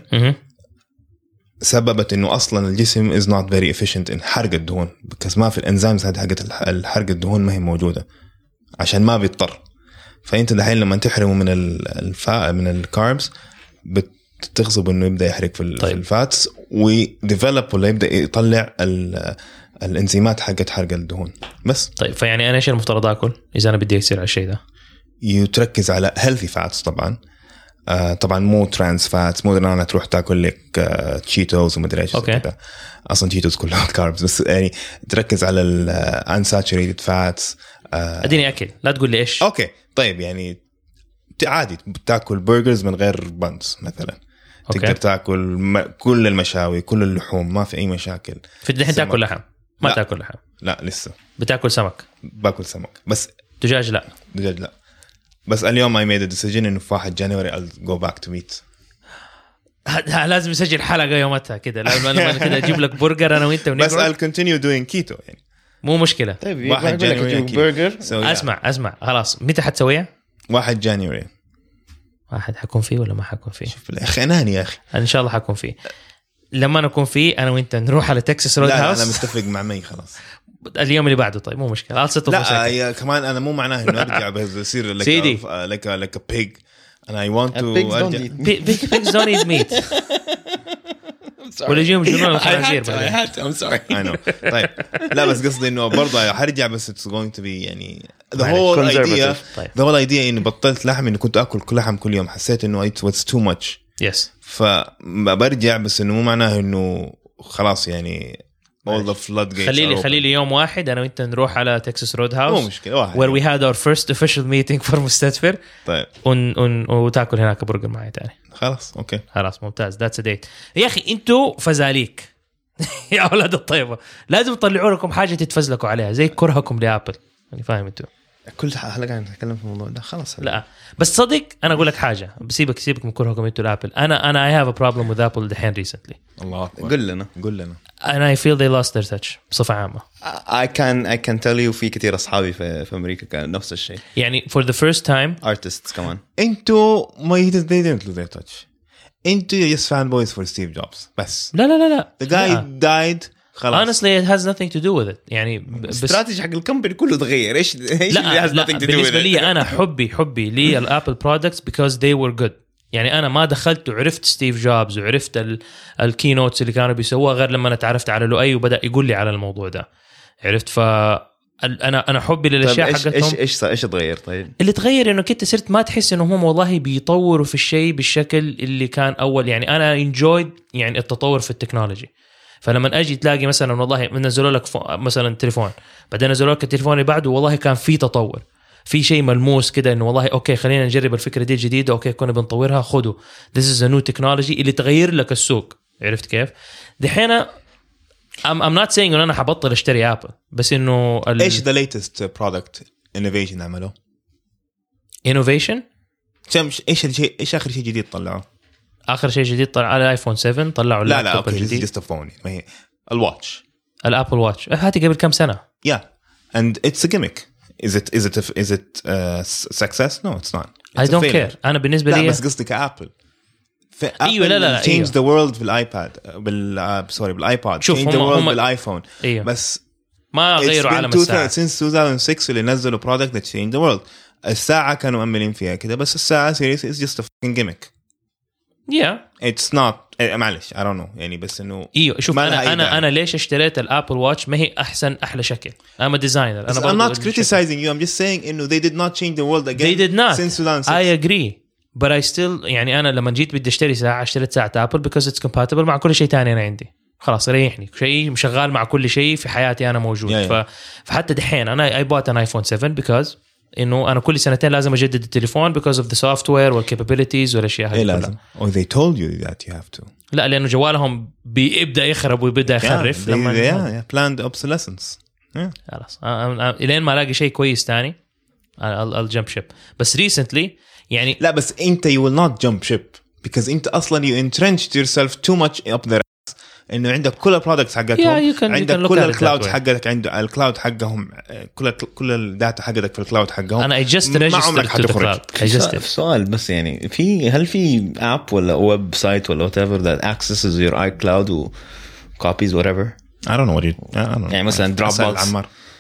سببت انه اصلا الجسم is not very efficient in حرق الدهون because ما في الانزيمز هذه حقت الحرق الدهون ما هي موجوده عشان ما بيضطر. فانت دحين لما تحرمه من الفا من الكاربس بتغصب انه يبدا يحرق في, طيب. في الفاتس ويديفلوب ولا يبدا يطلع الانزيمات حقت حرق الدهون بس. طيب فيعني انا ايش المفترض اكل اذا انا بدي اصير على الشيء ده؟ يتركز على healthy fats طبعا. آه طبعا مو ترانس فاتس مو انا تروح تاكل لك آه تشيتوز وما ادري ايش كذا اصلا تشيتوز كلها كاربز بس يعني تركز على الانساتوريتد فاتس. آه اديني اكل لا تقول لي ايش. اوكي طيب يعني عادي بتاكل برجرز من غير بانز مثلا. أوكي. تقدر تاكل م... كل المشاوي كل اللحوم ما في اي مشاكل. في الحين تاكل لحم ما لا. تاكل لحم لا لسه بتاكل سمك. باكل سمك بس دجاج لا دجاج لا بس اليوم I made a decision إنه في واحد جانوري I'll go back to meat. لازم يسجل حلقة يومتها كده لما كده أجيب لك برجر أنا وأنت ونقول. بس I'll continue doing keto يعني. مو مشكلة. طيب واحد جانوري برجر. So أسمع yeah. أسمع خلاص متى حتسويها؟ واحد جانوري. واحد حكون فيه ولا ما حكون فيه؟ شوف يا أخي أناني يا أخي. إن شاء الله حكون فيه. لما نكون فيه أنا وأنت نروح على تكساس رود هاوس. لا أنا متفق مع مي خلاص. اليوم اللي بعده طيب مو مشكلة. لا يا كمان أنا مو معناه إنه أرجع بصير لك سيدي like a like a pig and I want to أرجع. Pigs don't eat meat. ولا يجيهم جنون الخنازير بعدين. I had to. I'm sorry. I know. طيب لا بس قصدي إنه برضه حرجع بس it's going to be يعني the whole idea the whole idea إنه بطلت لحم إنه كنت أكل كل لحم كل يوم حسيت إنه it was too much. Yes. فبرجع بس إنه مو معناه إنه خلاص يعني all the floodgates. خليلي خليلي يوم واحد أنا وأنت نروح على تكساس رود هاوس. مو مشكلة واحد. where we had our first official meeting for مستدفر. طيب. ون ون وتاكل هناك برجر معي تاني. خلاص أوكي. خلاص ممتاز that's a date. يا أخي أنتوا فزاليك يا أولاد الطيبة لازم تطلعوا لكم حاجة تتفزلكوا عليها زي كرهكم لأبل يعني فاهم أنتوا. كل حلقة قاعد نتكلم في الموضوع ده خلاص. لا بس صدق أنا أقول لك حاجة بسيبك سيبك من كرهكم أنتوا الأبل. أنا أنا I have a problem with Apple دحين recently. الله أكبر. قل لنا قل لنا. and I feel they lost their touch بصفة عامة. I can I can tell you في كتير أصحابي في في أمريكا كان نفس الشيء. يعني for the first time artists كمان. أنتوا ما they didn't lose their touch. أنتوا just fanboys for Steve Jobs بس. لا لا لا لا. The guy لا. died. خلاص. honestly it has nothing to do with it. يعني بس استراتيجي حق الكمباني كله تغير. إيش إيش لا اللي has لا nothing to do with it. بالنسبة لي أنا حبي حبي لي الأبل products because they were good. يعني أنا ما دخلت وعرفت ستيف جوبز وعرفت ال الكينوتس اللي كانوا بيسووها غير لما أنا تعرفت على لؤي وبدأ يقول لي على الموضوع ده. عرفت ف أنا أنا حبي للأشياء طيب حقتهم. إيش إيش إيش تغير طيب؟ اللي تغير إنه كنت صرت ما تحس إنه هم والله بيطوروا في الشيء بالشكل اللي كان أول. يعني أنا enjoyed يعني التطور في التكنولوجي. فلما أجي تلاقي مثلا والله نزلوا لك مثلا تليفون بعدين نزلوا لك التليفون اللي بعده والله كان في تطور في شيء ملموس كده إنه والله أوكي خلينا نجرب الفكرة دي جديدة أوكي كنا بنطورها خدوا this is a new technology اللي تغير لك السوق. عرفت كيف؟ دحين I'm, I'm not saying إنه أنا حبطل أشتري أبل بس إنه ال... إيش the latest product innovation عمله؟ innovation؟ إيش الشيء إيش آخر شيء جديد طلعه؟ آخر شيء جديد طلع على ايفون سفن طلعوا لا لا اوكي this is just a phone ما هي الواتش الابل واتش هاتي قبل كم سنة. yeah and it's a gimmick is it is it a, is it a success no it's not it's I don't care. أنا بالنسبة لي لا بس قصدي كأبل أيوة لا لا change أيوة. the world بالايباد بال sorry بالايباد شوف change the هم world هم بالايفون أيوة. بس ما غيروا عالم الساعة since two thousand six اللي نزلوا product that changed the world. الساعة كانوا مؤمنين فيها كده بس الساعة seriously it's just a fucking gimmick. yeah it's not معلش I don't know يعني بس إنه ايوه شوف انا انا انا ليش اشتريت الابل واتش ما هي احسن احلى شكل. I'm a designer. انا I'm not criticizing you. I'm just saying إنه they did not change the world again. They did not. Since two thousand six. I agree but I still يعني انا لما جيت بدي اشتري ساعة اشتريت ساعة ابل because it's compatible مع كل شيء تاني انا عندي خلاص ريحني شيء مشغال مع كل شيء في حياتي انا موجود. yeah, yeah. ف... فحتى دحين انا I bought an ايفون سفن because إنه أنا كل سنتين لازم أجدد التليفون because of the software والcapabilities والأشياء هذه كلها. Oh they told you that you have to. لا لأنه جوالهم بيبدأ يخرب ويبدأ يخرف. yeah, لما yeah, yeah, planned obsolescence. Yeah. خلاص إلين ما ألاقي شيء كويس تاني I'll, I'll jump ship. بس recently يعني لا بس أنت you will not jump ship because أنت أصلاً you entrenched yourself too much up there. إنه عندك كل البرودكتس حقتهم yeah, عندك كل الكلاود حقتك عند الكلاود حقهم كل كل الداتا حقتك في الكلاود حقهم. أنا I just registered to the cloud. I just سؤال بس يعني في هل في app ولا ويب سايت ولا whatever that accesses your iCloud و copies whatever. I don't know what you I don't know. يعني مثلا Dropbox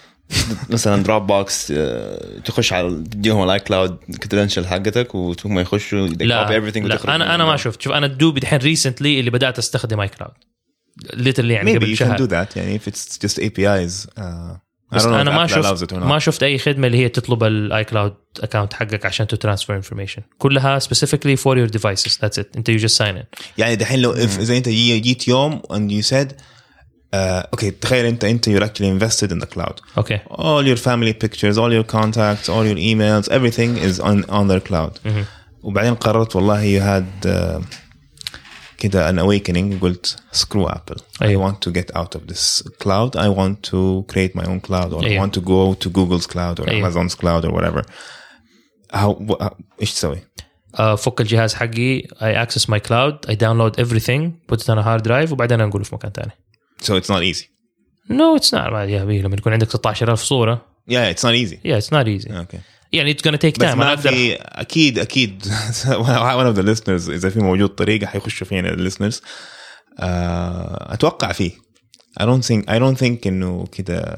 مثلا Dropbox تخش على تديهم الاي كلاود كريدنشال حقتك وهم يخشوا they copy everything. لا أنا أنا ما شفت. شوف أنا دوب دحين recently اللي بدأت أستخدم اي كلاود literally يعني قبل شهر. Maybe you can do that يعني if it's just A P Is. Uh, I don't know أنا ما شفت ما شفت أي خدمة اللي هي تطلب الاي كلاود account حقك عشان to transfer information كلها specifically for your devices. That's it. أنت you just sign in. يعني دحين لو if إذا أنت جيت يوم and you said uh, okay تخيل أنت أنت you're actually invested in the cloud. Okay. All your family pictures, all your contacts, all your emails, everything is on on their cloud. Mm-hmm. وبعدين قررت والله you had uh, كده an awakening قلت screw Apple. أيوة. I want to get out of this cloud. I want to create my own cloud or أيوة. I want to go to Google's cloud or أيوة. Amazon's cloud or whatever. How, how إيش تسوي؟ uh, فك الجهاز حقي I access my cloud I download everything put it on a hard drive وبعدين أنقله في مكان تاني. So it's not easy. No it's not. يا بيه لما يكون عندك ستة عشر ألف صورة. Yeah it's not easy. Yeah it's not easy. Okay. يعني it's gonna take time. بس ما في أكيد أكيد one of the listeners إذا في موجود طريقة حيخشوا فينا ال listeners uh, أتوقع فيه. I don't think I don't think إنه كده.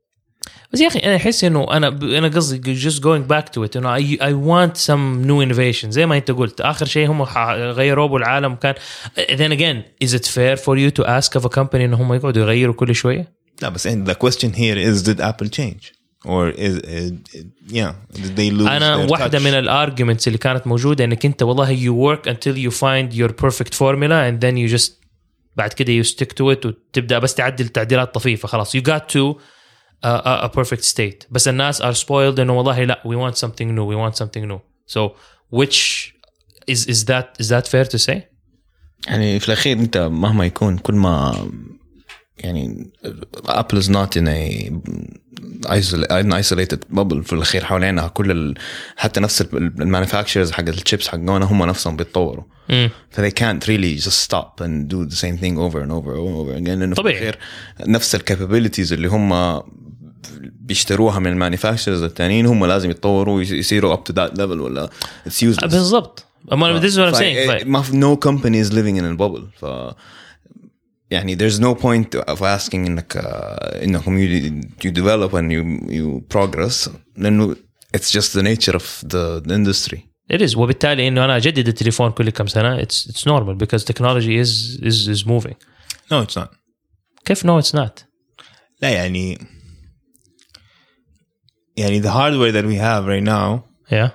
بس يا أخي أنا أحس إنه أنا أنا قصدي just going back to it إنه I I want some new innovation زي ما أنت قلت آخر شيء هم غيروا بالعالم كان. Then again is it fair for you to ask of a company إنه هم يقعدوا يغيروا كل شوية؟ لا بس the question here is did Apple change or is uh, yeah did they lose أنا واحدة من الارجيومنتس اللي كانت موجودة إنك أنت والله you work until you find your perfect formula and then you just بعد كده you stick to it وتبدأ بس تعدل تعديلات طفيفة خلاص you got to a, a, a perfect state. بس الناس are spoiled إنه والله لا we want something new we want something new. So which is is that is that fair to say؟ يعني في الأخير أنت مهما يكون كل ما يعني Apple is not in a isolated bubble في الأخير حوالينا كل ال... حتى نفس المانيفاكتشرز حق الشيبس حقنا هم نفسهم بيتطوروا ف they can't really just stop and do the same thing over and over and over again لأنه في الأخير نفس الكابابيليتيز اللي هم بيشتروها من المانيفاكتشرز التانيين هم لازم يتطوروا يصيروا up to that level ولا it's useless بالضبط. أما this is what I'm saying. ما no company is living in a bubble. ف يعني there's no point of asking إنك uh, إنكم you, you develop and you you progress لأنه it's just the nature of the, the industry. It is. وبالتالي إنه أنا أجدد التليفون كل كم سنة it's it's normal because technology is is is moving. No, it's not. كيف no it's not؟ لا يعني يعني the hardware that we have right now. Yeah.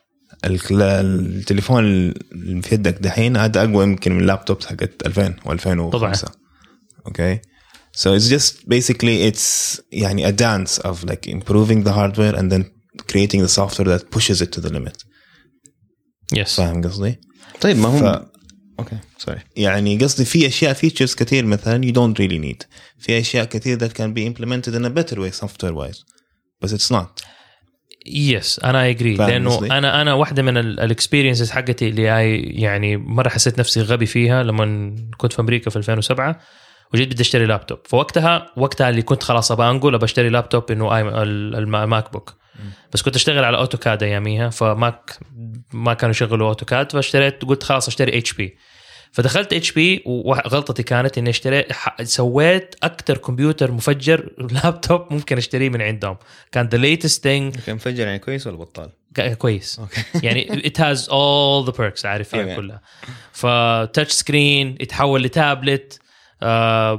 التليفون اللي في يدك دحين هذا أقوى يمكن من اللابتوب حقت ألفين وألفين وخمسة. Okay, so it's just basically it's يعني a dance of like improving the hardware and then creating the software that pushes it to the limit. Yes. فاهم قصدي؟ طيب ما هو. ف... Okay, sorry. يعني قصدي في أشياء features كثير مثلا you don't really need. في أشياء كثير that can be implemented in a better way software wise, but it's not. Yes, أنا agree. لأنه أنا أنا واحدة من الexperiences حقتي اللي يعني مرة حسيت نفسي غبي فيها لما كنت في أمريكا في ألفين وسبعة. وجيت بدي اشتري لابتوب فوقتها وقتها اللي كنت خلاص ابغى انقل بشتري لابتوب انه الماك بوك بس كنت اشتغل على اوتوكاد اياميها فماك ما كانوا يشغلوا اوتوكاد فاشتريت قلت خلاص اشتري اتش بي فدخلت اتش بي وغلطتي كانت اني اشتريت سويت اكتر كمبيوتر مفجر لابتوب ممكن اشتريه من عندهم كان the latest thing. كان مفجر يعني كويس ولا بطال؟ كويس يعني it has all the perks عارف فيها كلها فتاتش سكرين يتحول لتابلت آه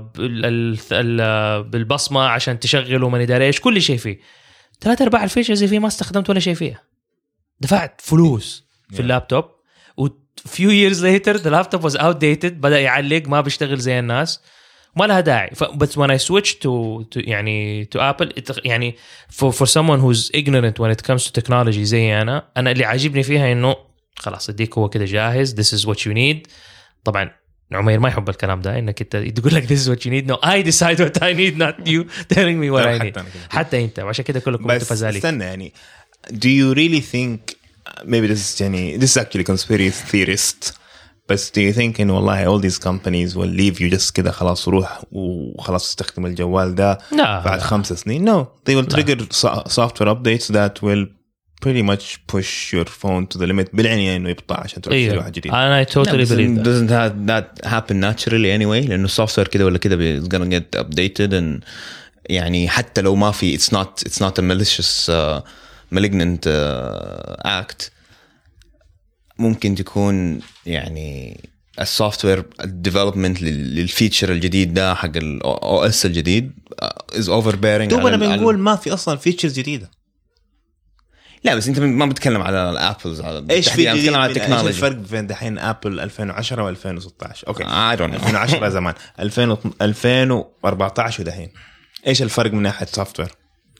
بالبصمة عشان تشغله ما ندري ايش كل شيء فيه ثلاثة أرباع الفيتشرز فيه ما استخدمت ولا شيء فيها دفعت فلوس في اللابتوب و few years later the laptop was outdated بدأ يعلق ما بيشتغل زي الناس ما لها داعي ف but when I switched to, to يعني to Apple it, يعني for, for someone who's ignorant when it comes to technology زي أنا أنا اللي عاجبني فيها إنه خلاص اديك هو كده جاهز this is what you need. طبعا عمير ما يحب الكلام ده انك انت تقول لك this is what you need no I decide what I need not you telling me what I need حتى انت وعشان كده كلكم متفازلين. استنى يعني do you really think maybe this is يعني this is actually conspiracy theorist بس do you think إنه والله all these companies will leave you just كده خلاص روح وخلاص استخدم الجوال ده لا بعد لا. خمس سنين no they will trigger لا. software updates that will pretty much push your phone to the limit بالعني إنه يبطأ عشان تروح تشتري واحد جديد. I totally believe that. Doesn't that, that happen naturally anyway لأنه السوفتوير كده ولا كده is gonna get updated and يعني حتى لو ما في it's not it's not a malicious uh, malignant uh, act ممكن تكون يعني السوفتوير development للفيتشر الجديد ده حق ال أو إس الجديد is overbearing. دوبنا بنقول ما في أصلا فيتشرز جديدة. لا بس انت ما بتتكلم على الابلز على ايش في يعني بتتكلم على التكنولوجيا. ايش الفرق بين دحين ابل ألفين وعشرة وألفين وستة عشر؟ اوكي I don't know. ألفين وعشرة زمان ألفين وأربعة عشر ودحين ايش الفرق من ناحيه سوفت وير؟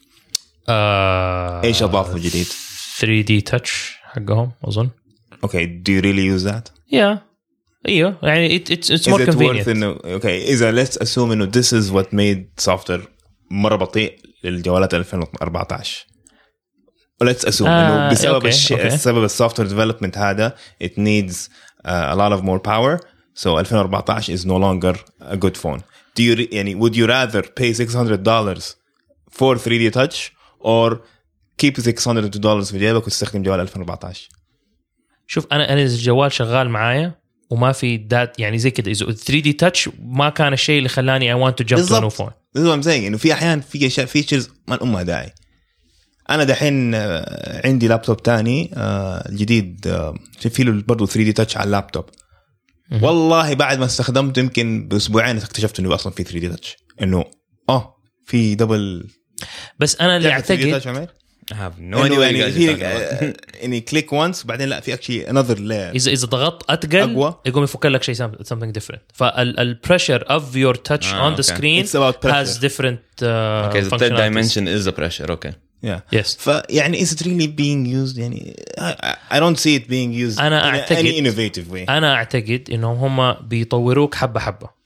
آه ايش اضافوا جديد؟ ثري دي تاتش حقهم اظن. اوكي do you really use that؟ yeah ايوه يعني it, it's, it's more is it convenient. انه اوكي اذا let's assume انه this is what made software مره بطيء للجوالات ألفين وأربعة عشر. let's assume انه uh, بسبب okay, الشيء okay. السبب السوفتوير ديفلوبمنت هذا it needs uh, a lot of more power so ألفين وأربعة عشر is no longer a good phone. do you يعني would you rather pay six hundred dollars for three D touch or keep six hundred dollars في جيبك وتستخدم جوال ألفين وأربعة عشر؟ شوف انا انا الجوال شغال معايا وما في دات يعني زي كده اذا ثري دي تاتش ما كان الشيء اللي خلاني I want to jump to a new phone. this is what I'm saying انه في احيان في اشياء فيتشرز ما الامها داعي. انا دحين عندي لابتوب تاني جديد في له برضه ثري دي تاتش على اللابتوب. والله بعد ما استخدمته يمكن باسبوعين اكتشفت انه اصلا في ثري دي تاتش انه اه في دبل. بس انا اللي اعتقد I have no idea يعني اني click once بعدين لا في actually another layer. اذا اذا ضغطت اتقل أقوى. يقوم يفك لك شيء something different. فال pressure of your touch ah, on the okay. screen has different uh, okay, the third dimension is the pressure. Okay. Yeah. Yes. فيعني is it really being used يعني I, I don't see it being used أنا in أعتقد any innovative way. أنا أعتقد إنهم هم بيطوروك حبة حبة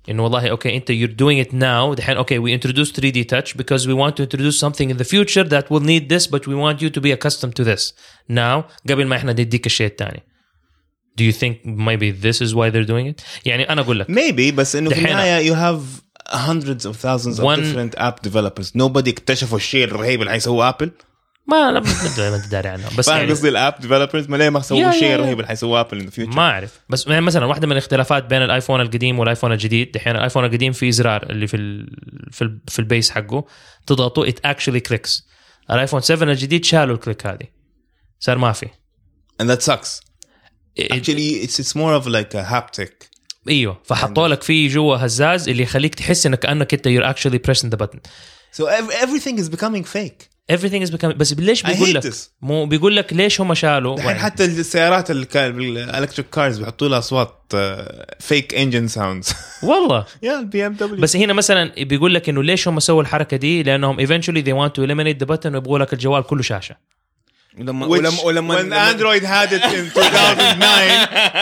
انه والله اوكي انت you're doing it now دحين اوكي we introduce three D touch because we want to introduce something in the future that will need this but we want you to be accustomed to this now قبل ما احنا نديك الشيء الثاني. Do you think maybe this is why they're doing it? يعني انا اقول لك maybe بس انه في النهايه you have hundreds of thousands of One... different app developers nobody اكتشفوا الشيء الرهيب اللي حيسووه ابل. ما لا ما تداري عنه بس يعني قصدي الاب ديفلوبرز ما ليه ما سووا شيء رهيب اللي حيسووه ابل ان فيوتشر. ما اعرف بس يعني مثلا واحده من الاختلافات بين الايفون القديم والايفون الجديد دحين الايفون القديم فيه زرار اللي في ال في ال في البيس حقه تضغطه it actually clicks. الايفون سبعة الجديد شالوا الكليك هذه صار ما في and that sucks it, actually it's it's more of like a haptic. ايوه فحطوا لك فيه جوا هزاز اللي يخليك تحس انك كانك انت you're actually pressing the button so everything is becoming fake. everything is becoming بس ليش بيقول لك مو بيقول لك ليش هم شالوا الحين حتى السيارات الالكتريك كارز بيحطوا لها اصوات فيك انجن ساوندز والله يا البي ام دبليو. بس هنا مثلا بيقول لك انه ليش هم سووا الحركه دي لانهم eventually they want to eliminate the button ويبغوا لك الجوال كله شاشه. ولما ولما ولما when Android had it in two thousand nine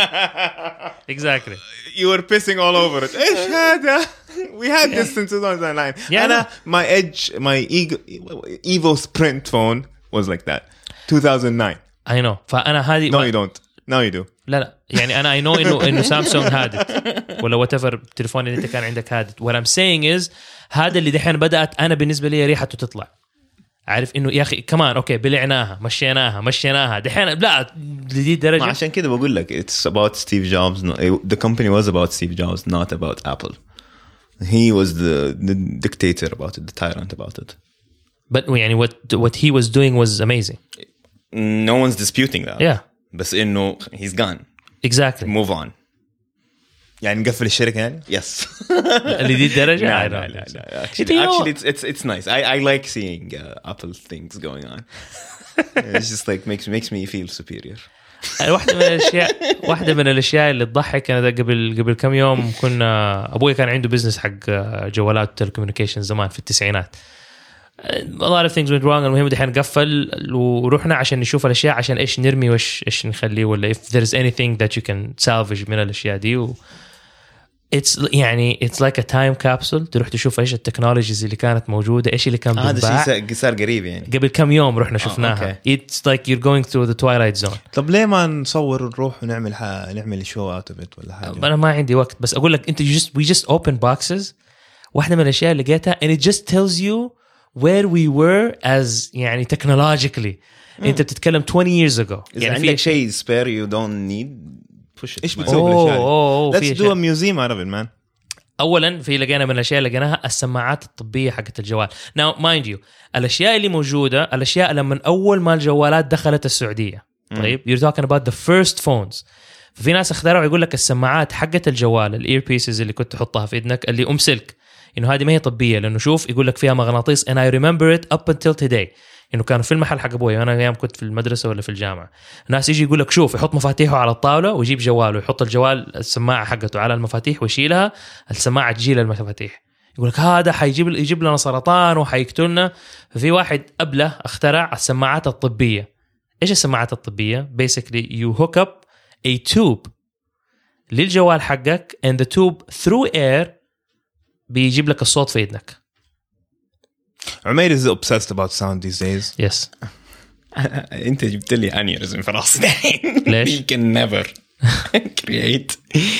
exactly you were pissing all over it. ايش هذا we had this since two thousand nine. yeah, أنا my edge my Evo Sprint phone was like that two thousand nine. I know فأنا هذه no you don't now you do. لا لا يعني أنا I know إنه إنه سامسونج هادت ولا whatever التليفون اللي أنت كان عندك هادت. what I'm saying is هذا اللي دحين بدأت أنا بالنسبة لي ريحته تطلع عارف إنه يا أخي كمان أوكي بلعناها مشيناها مشيناها دحين لا لدي درجة. عشان كده بقول لك it's about Steve Jobs. The company was about Steve Jobs not about Apple. He was the, the dictator about it, the tyrant about it. But يعني what what he was doing was amazing. No one's disputing that. Yeah. بس إنه he's gone. Exactly. Move on. يعني نقفل الشركة يعني. Yes. اللي دي الدرجة. لا لا لا. Actually, actually it's it's it's nice. I I like seeing uh, Apple things going on. It's just like makes makes me feel superior. واحدة من الأشياء واحدة من الأشياء اللي تضحك أنا قبل قبل كم يوم كنا أبوي كان عنده بزنس حق جوالات تلكوميونيكيشن زمان في التسعينات. a lot of things went wrong. المهم دحين قفل ورحنا عشان نشوف الأشياء عشان إيش نرمي وإيش إيش نخليه ولا if there is anything that you can salvage من الأشياء دي و it's يعني it's like a time capsule تروح تشوف إيش التكنولوجيز اللي كانت موجودة إيش اللي كان بينباع. هذا شيء صار قريب يعني قبل كم يوم رحنا شفناها. oh, okay. it's like you're going through the twilight zone. طب ليه ما نصور ونروح ونعمل ح... نعمل شو out of it ولا حاجة. أنا ما عندي وقت بس أقول لك أنت just we just open boxes. واحدة من الأشياء اللي لقيتها and it just tells you where we were as يعني technologically. mm. أنت بتتكلم twenty years ago. يعني عندك شيء spare you don't need push it. إيش بتسوي بالأشياء؟ oh, oh, let's do a museum out of it man. أولاً في لقينا من الأشياء اللي لقيناها السماعات الطبية حقت الجوال. Now mind you الأشياء اللي موجودة الأشياء لما أول ما الجوالات دخلت السعودية. طيب you're talking about the first phones. ففي ناس اخترعوا يقول لك السماعات حقت الجوال الإير بيسز اللي كنت تحطها في إذنك اللي أم سلك إنه هذه ما هي طبية لأنه شوف يقول لك فيها مغناطيس and I remember it up until today. إنه كانوا في المحل حق أبوي وأنا أيام كنت في المدرسة ولا في الجامعة الناس يجي يقول لك شوف يحط مفاتيحه على الطاولة ويجيب جواله ويحط الجوال السماعة حقته على المفاتيح ويشيلها السماعة تجيل المفاتيح يقول لك هذا حيجيب يجيب لنا سرطان وحيقتلنا. ففي واحد قبله اخترع السماعات الطبية. إيش السماعات الطبية؟ basically you hook up a tube للجوال حقك and the tube through air بيجيب لك الصوت في إذنك. عمير is obsessed about sound these days. Yes. أنت جبت لي أنيوريزم في راسي دحين. ليش؟ You can never create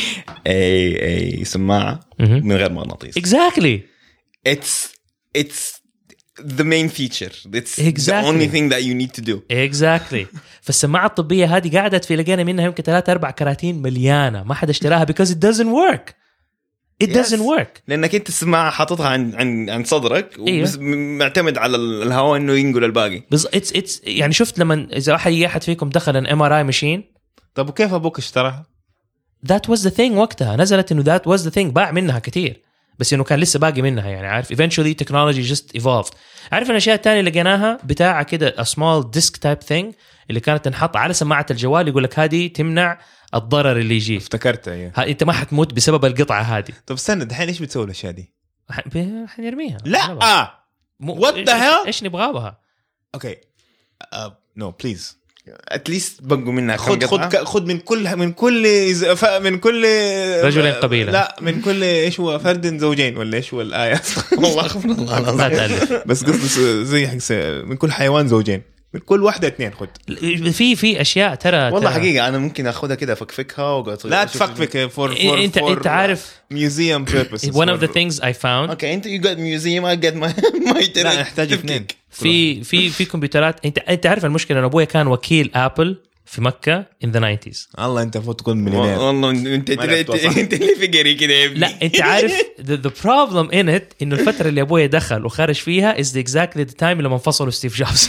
a a سماعة من غير مغناطيس. Exactly. It's it's the main feature. It's exactly. the only thing that you need to do. Exactly. فالسماعة الطبية هذه قاعدة في لقينا منها يمكن ثلاثة أربع كراتين مليانة ما حد اشتراها because it doesn't work. It yes. doesn't work. لأنك أنت السماعة حاططها عن عن عن صدرك ومعتمد على الهواء إنه ينقل الباقي. بس it's it's يعني شفت لما إذا واحد أحد فيكم دخل an إم آر آي machine. طب وكيف أبوك اشتراها؟ That was the thing وقتها نزلت إنه that was the thing باع منها كتير بس إنه كان لسه باقي منها يعني عارف eventually technology just evolved. عارف الأشياء التانية اللي لقيناها بتاعة كده a small disc type thing اللي كانت تنحط على سماعة الجوال يقول لك هذه تمنع الضرر اللي يجي. افتكرتها ايه. انت ما حتموت بسبب القطعه هذه. طب استنى الحين ايش بتسوي الاشياء دي؟ حنرميها. لا وات ذا هيل ايش نبغى بها؟ اوكي نو بليز اتليست بقوا منها خد خد خد من كل من كل من كل رجل قبيله لا من كل ايش هو فرد زوجين ولا ايش هو الايه والله غفر الله العظيم بس قصدي زي حق من كل حيوان زوجين من كل واحدة اثنين خد في في اشياء ترى والله ترى. حقيقه انا ممكن اخذها كده افكفكها وقعد لا تفكفك فور فور انت انت عارف museum purposes one of the things I found اوكي انت you got museum I get my my لا نحتاج اثنين في في في كمبيوترات انت انت عارف المشكله ان ابوي كان وكيل ابل في مكه in the nineties الله انت فوت تكون مليونير والله انت انت اللي فقري كده يا ابني لا انت عارف the, the problem in it انه الفتره اللي ابوي دخل وخرج فيها is the exactly the time لما انفصلوا ستيف جوبز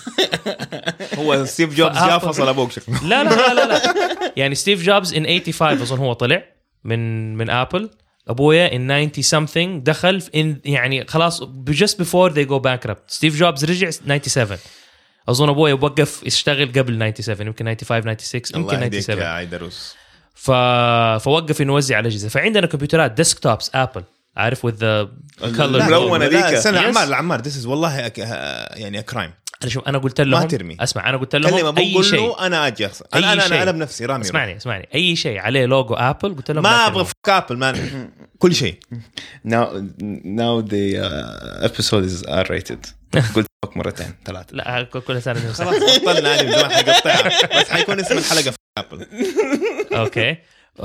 هو ستيف جوبز جاء فصل ابوك شكله لا لا لا لا يعني ستيف جوبز in eighty-five اظن هو طلع من من ابل ابويا in ninety something دخل in يعني خلاص just before they go bankrupt ستيف جوبز رجع ninety-seven اظن ابويا وقف يشتغل قبل ninety-seven يمكن ninety-five ninety-six يمكن ninety-seven ف فوقف انه يوزع على الاجهزه فعندنا كمبيوترات ديسكتوبس ابل عارف with the color ملونه ذيك سنه عمار العمار this is والله يعني كرايم انا شوف انا قلت لهم اسمع انا قلت لهم اي شيء انا اجي اخسر انا انا انا, أنا بنفسي رامي اسمعني اسمعني اي شيء عليه لوجو ابل قلت لهم ما ابغى ابل مان كل شيء now now the uh, episode is R rated قلت لك مرتين ثلاثه لا كل سنه خلاص بطلنا عليه زمان حيقطعها بس حيكون اسم الحلقه في ابل اوكي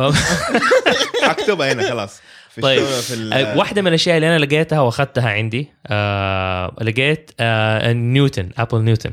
اكتبها هنا خلاص طيب واحدة من الأشياء اللي أنا لقيتها وأخذتها عندي آه، لقيت آه، نيوتن أبل نيوتن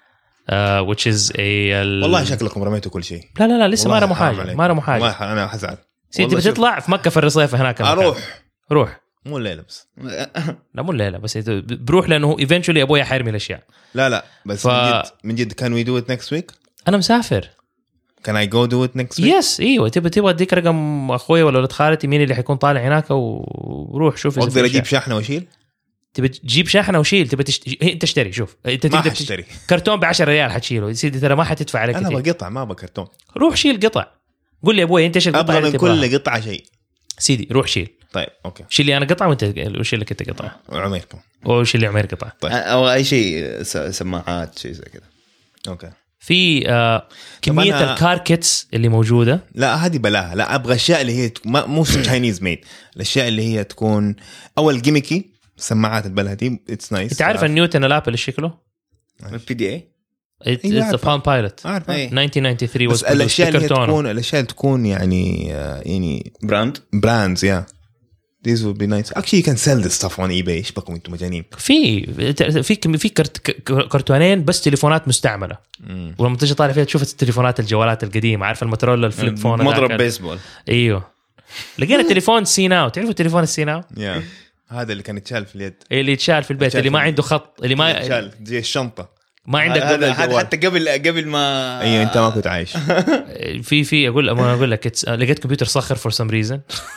آه، which is a والله شكلكم رميتوا كل شيء لا لا لا لسه ما رموا حاجة ما رموا حاجة أنا حزعل سيدي بتطلع في مكة في الرصيفة هناك أروح روح مو الليلة بس لا مو الليلة بس بروح لأنه eventually أبويا حيرمي الأشياء لا لا بس ف... من جد من جد can we do it next week أنا مسافر Can I go do it next week? Yes ايوه تبى تبى اديك رقم اخوي ولا ولد خالتي مين اللي حيكون طالع هناك وروح شوف اذا اقدر اجيب شاحنه واشيل تبى تجيب شاحنه وشيل تبى تشت... انت تشتري شوف انت تقدر تشتري كرتون ب عشرة ريال حتشيله يا سيدي ترى ما حتدفع عليك انا بقطع ما بكرتون روح شيل قطع قول لي يا ابوي انت ايش القطعه ابغى من كل قطعه شيء سيدي روح شيل طيب اوكي شيل لي انا قطعه وانت شيل لك انت قطعه وعمير كمان وشيل لي عمير قطعه طيب. او اي شيء سماعات شيء زي كذا اوكي في آه كمية أنا... الكار كيتس اللي موجودة لا هذه بلاها لا أبغى أشياء اللي هي تك... ما مو تشاينيز ميد الأشياء اللي هي تكون أول جيميكي سماعات البلها دي it's nice أنت عارف النيوتن الأبل إيش شكله؟ بي دي اي it's a Palm Pilot nineteen ninety-three بس الأشياء اللي تكون الأشياء اللي تكون يعني يعني براند براندز يا These would be nice. Actually, you can sell this stuff on eBay. إيش بكم أنتم مجانين؟ في في في كرت كرتونين بس تليفونات مستعملة. مم. ولما تيجي طالع فيها تشوف التليفونات الجوالات القديمة عارف الموتوريلا الفليب فون مضرب بيسبول. أيوه. لقينا تليفون سيناو تعرفوا تليفون السيناو؟ yeah. هذا اللي كان يتشال في اليد. اللي يتشال في البيت اللي ما عنده خط اللي ما يتشال زي الشنطة. ما عندك هذا حتى قبل قبل ما أيوه أنت ما كنت عايش. في في أقول ما أقول لك لقيت كمبيوتر صخر for some reason.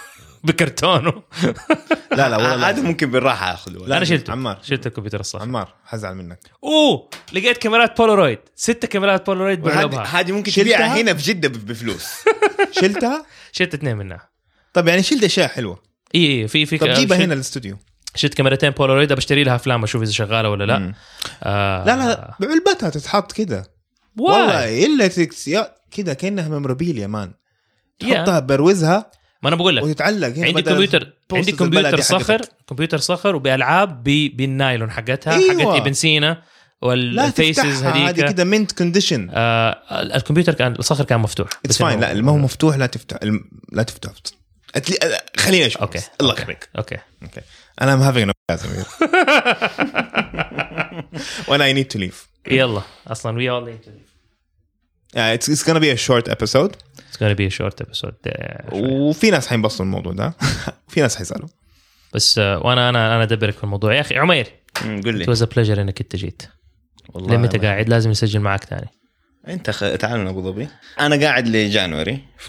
بكرتونه لا لا والله هذا ممكن بالراحه اخذه لا انا شلته عمار شلت الكمبيوتر الصح عمار حزعل منك اوه لقيت كاميرات بولارويد ستة كاميرات بولارويد بلعبها هذه ممكن تبيعها هنا في جده بفلوس شلتها شلت اثنين منها طب يعني شلت اشياء حلوه اي اي في في طب جيبها هنا الاستوديو شلت كاميرتين بولارويد بشتري لها افلام اشوف اذا شغاله ولا لا آه لا لا بعلبتها تتحط كده والله الا تكس كده كانها ميمورابيليا مان تحطها بروزها ما انا بقول لك وتتعلق هنا عندي كمبيوتر عندي كمبيوتر صخر كمبيوتر صخر وبالعاب بالنايلون حقتها أيوة. حقت ابن سينا والفيسز هذيك هذه كده منت كونديشن آه الكمبيوتر كان الصخر كان مفتوح بس فاين لا ما هو مفتوح لا تفتح لا تفتح خليني اشوف اوكي الله يخليك اوكي اوكي انا ام هافينج ا وانا اي نيد تو ليف يلا اصلا we all need to leave yeah it's it's going to be a short episode it's going to be a short episode وفي ناس حينبسطوا الموضوع ده وفي ناس حيسالوا بس وانا انا انا ادبرك في الموضوع يا اخي عمير قول لي it was a pleasure انك انت جيت والله لما انت قاعد لازم نسجل معك تاني انت خ... تعال من ابو ظبي انا قاعد لجانوري ف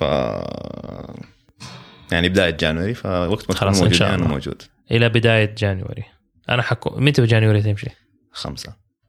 يعني بدايه جانوري فوقت ما تكون موجود انا موجود الى بدايه جانوري انا حكو متى بجانوري تمشي خمسة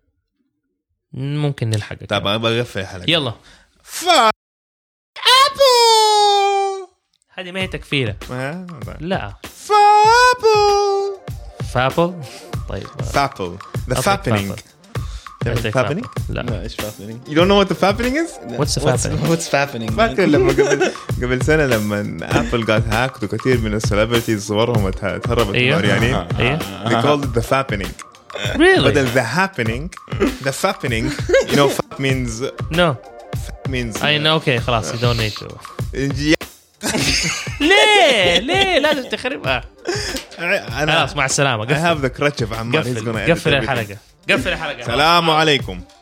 ممكن نلحق طب ابغى اقفل الحلقه يلا ف ابو هذه ما هي تكفيله لا فابو فابل طيب فابل ذا فابينج فابنينج؟ لا ايش فابنينج؟ You don't know what the fappening is? What's the fappening? What's fappening? فاكر لما قبل قبل سنة لما ابل قالت هاكت وكثير من السليبرتيز صورهم تهربت العريانين. ايه They called it the fappening. really بدل the happening the fappening. You know fap means no fap means I know okay خلاص you don't need to ليه ليه لازم تخربها. أنا خلاص مع السلامة. I have the crutch of عمار. قفل قفل الحلقة قفل الحلقة. السلام عليكم.